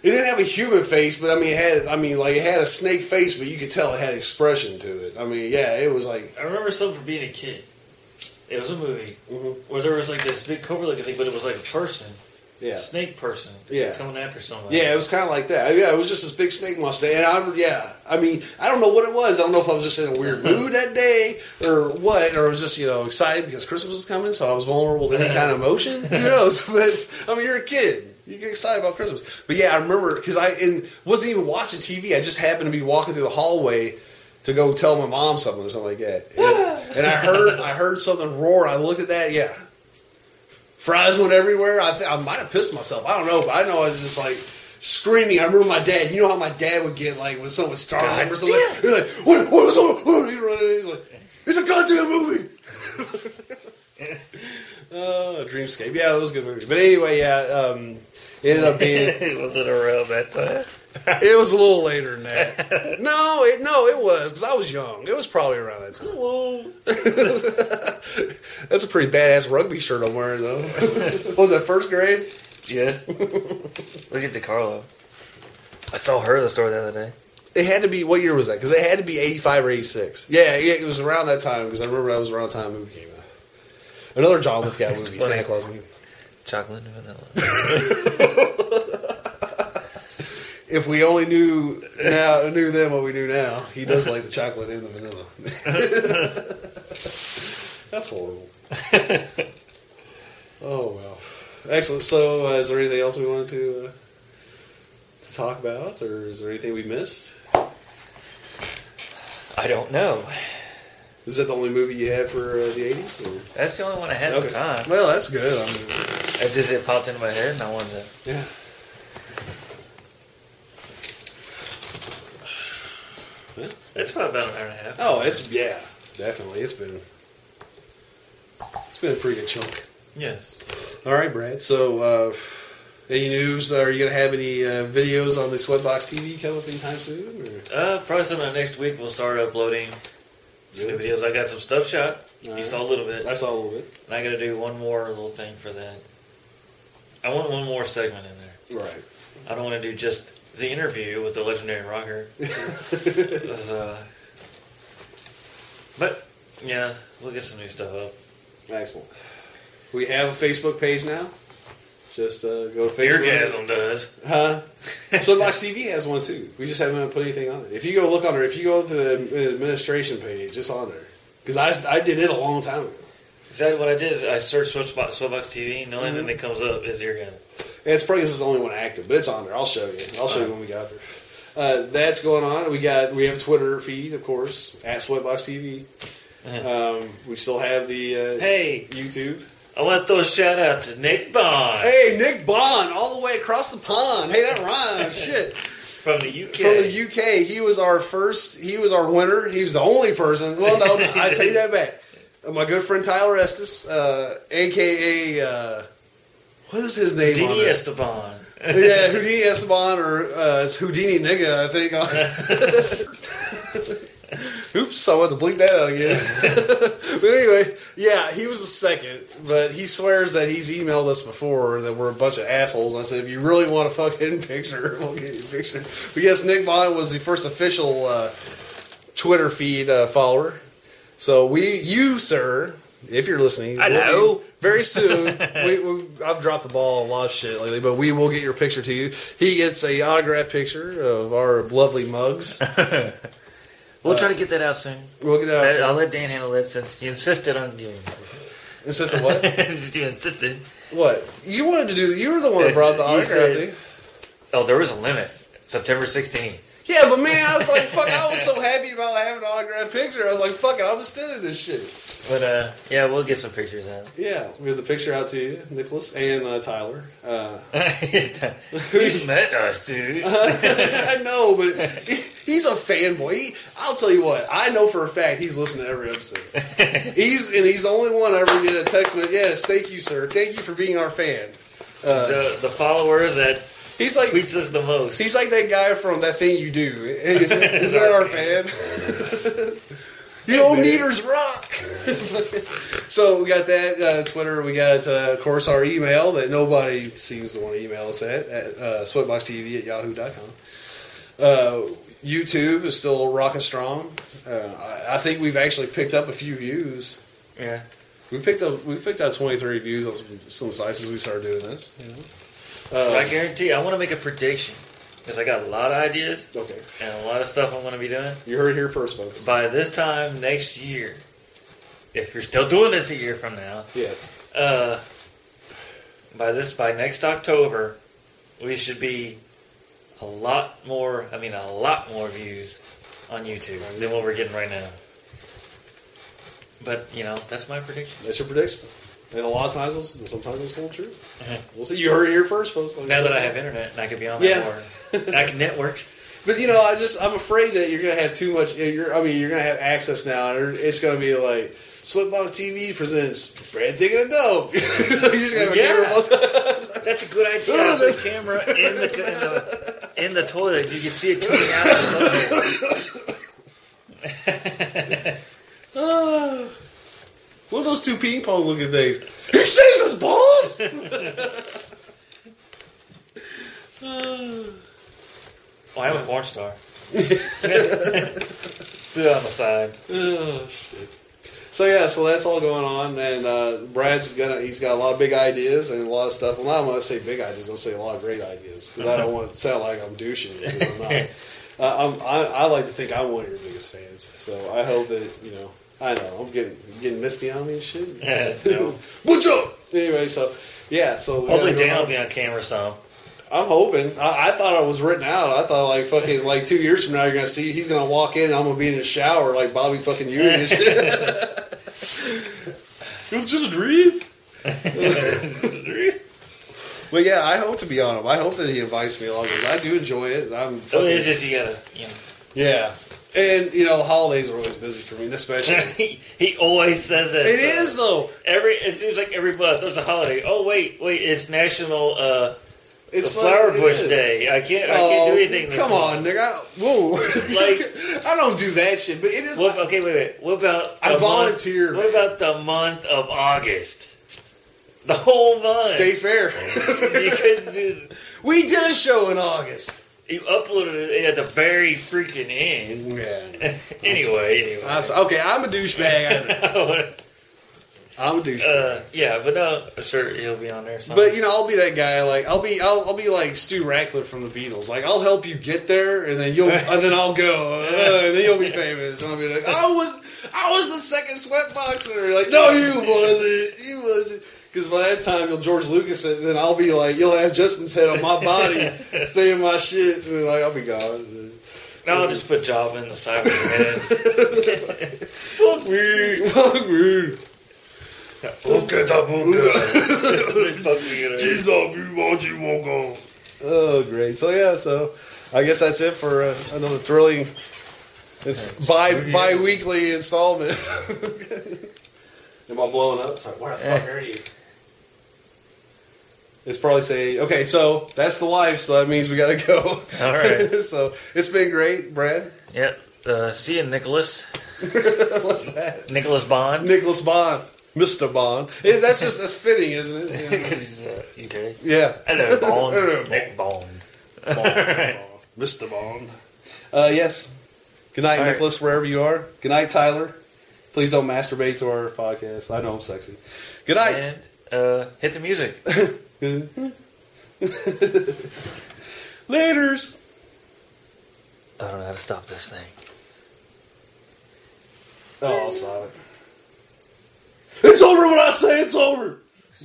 It didn't have a human face, but I mean, it had a snake face, but you could tell it had expression to it. I mean, yeah, it was like. I remember something from being a kid. It was a movie where there was like this big cobra-looking thing, but it was like a person. Yeah. Snake person. Yeah. Coming after somebody. Yeah, it was kind of like that. Yeah, it was just this big snake mustache. And I mean, I don't know what it was. I don't know if I was just in a weird mood that day or what, or I was just, excited because Christmas was coming, so I was vulnerable to any kind of emotion. Who knows? But, I mean, you're a kid. You get excited about Christmas. But yeah, I remember, because I wasn't even watching TV. I just happened to be walking through the hallway to go tell my mom something or something like that. And I heard something roar. I looked at that, yeah. Fries went everywhere. I might have pissed myself. I don't know, but I know I was just like screaming. I remember my dad. You know how my dad would get like when someone would start or something. He's like, what was on? He's running in. He's like, it's a goddamn movie. Dreamscape. Yeah, it was a good movie. But anyway, yeah, it ended up being. Was it around that time? It was a little later than that. No, it was because I was young. It was probably around that time. Hello. That's a pretty badass rugby shirt I'm wearing, though. What was that, first grade? Yeah. Look at DeCarlo. I saw her in the store the other day. It had to be, what year was that? Because it had to be 85 or 86. Yeah, it was around that time because I remember that was around the time the movie came out. Another John Lithgow movie, Santa Claus movie. Chocolate and vanilla. If we only knew then what we knew now, he does like the chocolate and the vanilla. That's horrible. Oh, well. Excellent. So, is there anything else we wanted to talk about, or is there anything we missed? I don't know. Is that the only movie you had for the 80s? Or? That's the only one I had at the time. Well, that's good. I mean, it popped into my head, and I wanted to. Yeah. It's probably about an hour and a half. Oh, definitely. It's been a pretty good chunk. Yes. All right, Brad. So, any news? Are you going to have any videos on the Sweatbox TV coming up anytime soon? Or? Probably sometime next week we'll start uploading some new videos. I got some stuff shot. All you saw a little bit. I saw a little bit. And I got to do one more little thing for that. I want one more segment in there. Right. I don't want to do just the interview with the legendary rocker. But, yeah, we'll get some new stuff up. Excellent. We have a Facebook page now. Just go to Facebook. Eargasm does. Huh? Sweatbox TV has one too. We just haven't put anything on it. If you go look on there, if you go to the administration page, it's on there. Because I did it a long time ago. Exactly what I did is I searched Sweatbox TV, and the only thing that comes up is Eargasm. And it's probably the only one active, but it's on there. I'll show you. I'll show you when we got there. That's going on. We have a Twitter feed, of course, at Sweatbox TV. We still have the YouTube. I want to throw a shout out to Nick Bond. Hey, Nick Bond, all the way across the pond. Hey, that rhymes. Shit. From the UK. From the UK. He was our winner. He was the only person. Well, no, I take that back. My good friend Tyler Estes, a.k.a. What is his name? Houdini Esteban. Yeah, Houdini Esteban, or it's Houdini Nigga, I think. Oops, I want to bleep that out again. But anyway, yeah, he was the second, but he swears that he's emailed us before that we're a bunch of assholes. And I said, if you really want a fucking picture, we'll get you a picture. But yes, Nick Bond was the first official Twitter feed follower. So you, sir, if you're listening, hello. Very soon, I've dropped the ball on a lot of shit lately, but we will get your picture to you. He gets a autographed picture of our lovely mugs. We'll try to get that out soon. We'll get it out soon. I'll let Dan handle it since you insisted on doing it. Insisted what? You insisted. What? You wanted to do that. You were the one that brought the autograph. Oh, there was a limit. September 16th. Yeah, but man, I was like, fuck, I was so happy about having an autographed picture. I was like, fuck it, I'm extending this shit. But, yeah, we'll get some pictures out. Yeah, we have the picture out to you, Nicholas and Tyler. Who's met us, dude? I know, but he's a fanboy. I'll tell you what, I know for a fact he's listening to every episode. He's the only one I ever get a text with, yes, thank you, sir. Thank you for being our fan. The follower that he's like, tweets us the most. He's like that guy from That Thing You Do. Is that our fan? Yo, Neaters rock! So we got that, Twitter, we got, of course, our email that nobody seems to want to email us at sweatboxtv@yahoo.com. YouTube is still rocking strong. I think we've actually picked up a few views. Yeah. We picked up 23 views on some sites as we started doing this. You know? But I guarantee I want to make a prediction because I got a lot of ideas Okay. and a lot of stuff I'm going to be doing. You heard it here first, folks. By this time next year, if you're still doing this a year from now, Yes. by next October, we should be a lot more views on YouTube than what we're getting right now. But, that's my prediction. That's your prediction. And a lot of times, sometimes it's hold true. We'll see. You heard it here first, folks. Now that I have internet and I can be on there more, I can network. But I'm afraid that you're gonna have too much. You're gonna have access now, and it's gonna be like Sweatbox TV presents Brad taking a dope. You're just gonna have a camera all the time. That's a good idea. Have the camera in the toilet. You can see it coming out of the toilet. What are those two ping pong looking things? He shaves his balls! Well, I'm a porn star. Do it on the side. Oh, shit. So that's all going on, and Brad's he's got a lot of big ideas and a lot of stuff. Well, I'm going to say big ideas, I'm saying a lot of great ideas, because I don't want to sound like I'm douching you, because I'm not. I like to think I'm one of your biggest fans, so I hope that, I know, I'm getting misty on me and shit. No. What's up? Anyway, so hopefully Dan will be on camera some. I'm hoping. I thought it was written out. I thought like 2 years from now you're gonna see he's gonna walk in and I'm gonna be in the shower like Bobby fucking Ewing and shit. It was just a dream. But yeah, I hope to be on him. I hope that he invites me along because I do enjoy it. It's just you gotta, Yeah. And, holidays are always busy for me, especially. he always says that. It is, though. It seems like every month there's a holiday. Oh, wait, it's National it's Flower Bush Day. I can't do anything this Come on, month. nigga. Whoa. Like, I don't do that shit, but it is. Okay, wait. What about I volunteer. What about the month of August? The whole month. Stay fair. You couldn't do. We did a show in August. You uploaded it at the very freaking end. Yeah. Anyway. Okay, I'm a douchebag. I'm a douchebag. Yeah, but no, sure he'll be on there. But I'll be that guy. Like I'll be like Stu Ratcliffe from the Beatles. Like I'll help you get there, and then I'll go, and then you'll be famous. And I'll be like, I was the second Sweatboxer. Like, no, you wasn't. Because by that time, you'll George Lucas it, and then I'll be like, you'll have Justin's head on my body saying my shit, and I'll be gone. No, I'll just put Java in the side of your head. Fuck me. Oh, great. So I guess that's it for another thrilling bi-weekly installment. Am I blowing up? Sorry, where the fuck are you? It's probably saying, okay, so that's the life, so that means we gotta go. All right. So it's been great, Brad. Yep. See you, Nicholas. What's that? Nicholas Bond. Nicholas Bond. Mr. Bond. That's fitting, isn't it? Because he's UK. Yeah. Hello, Bond. Hello, Nick Bond. Mr. Bond. Yes. Good night, All Nicholas, wherever you are. Good night, Tyler. Please don't masturbate to our podcast. I know I'm sexy. Good night. And hit the music. Laters. I don't know how to stop this thing. Oh, I'll stop it. It's over when I say it's over.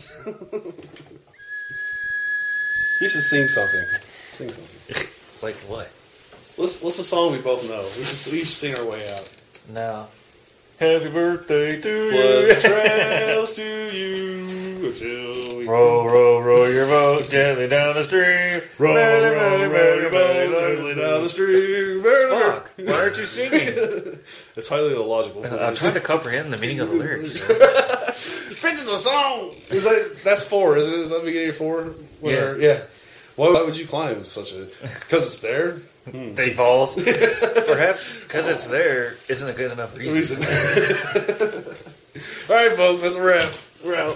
You should sing something. Sing something. Like what? What's a song we both know? We should sing our way out. No. Happy birthday to you. Pleasant trails to you until we row, row, row your boat gently down the stream. row, row your boat gently down the stream. Fuck. Why aren't you singing? It's highly illogical. I'm trying to comprehend the meaning of the lyrics. Finish the song. That's 4, isn't it? Is that the beginning of 4? Yeah. Yeah. Why would you climb such a? Because it's there. They falls. Perhaps because it's there isn't a good enough reason. All right, folks, that's a wrap. We're out.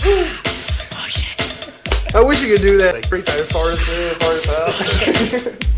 I wish you could do that. Like, 3 times far as in, far as out.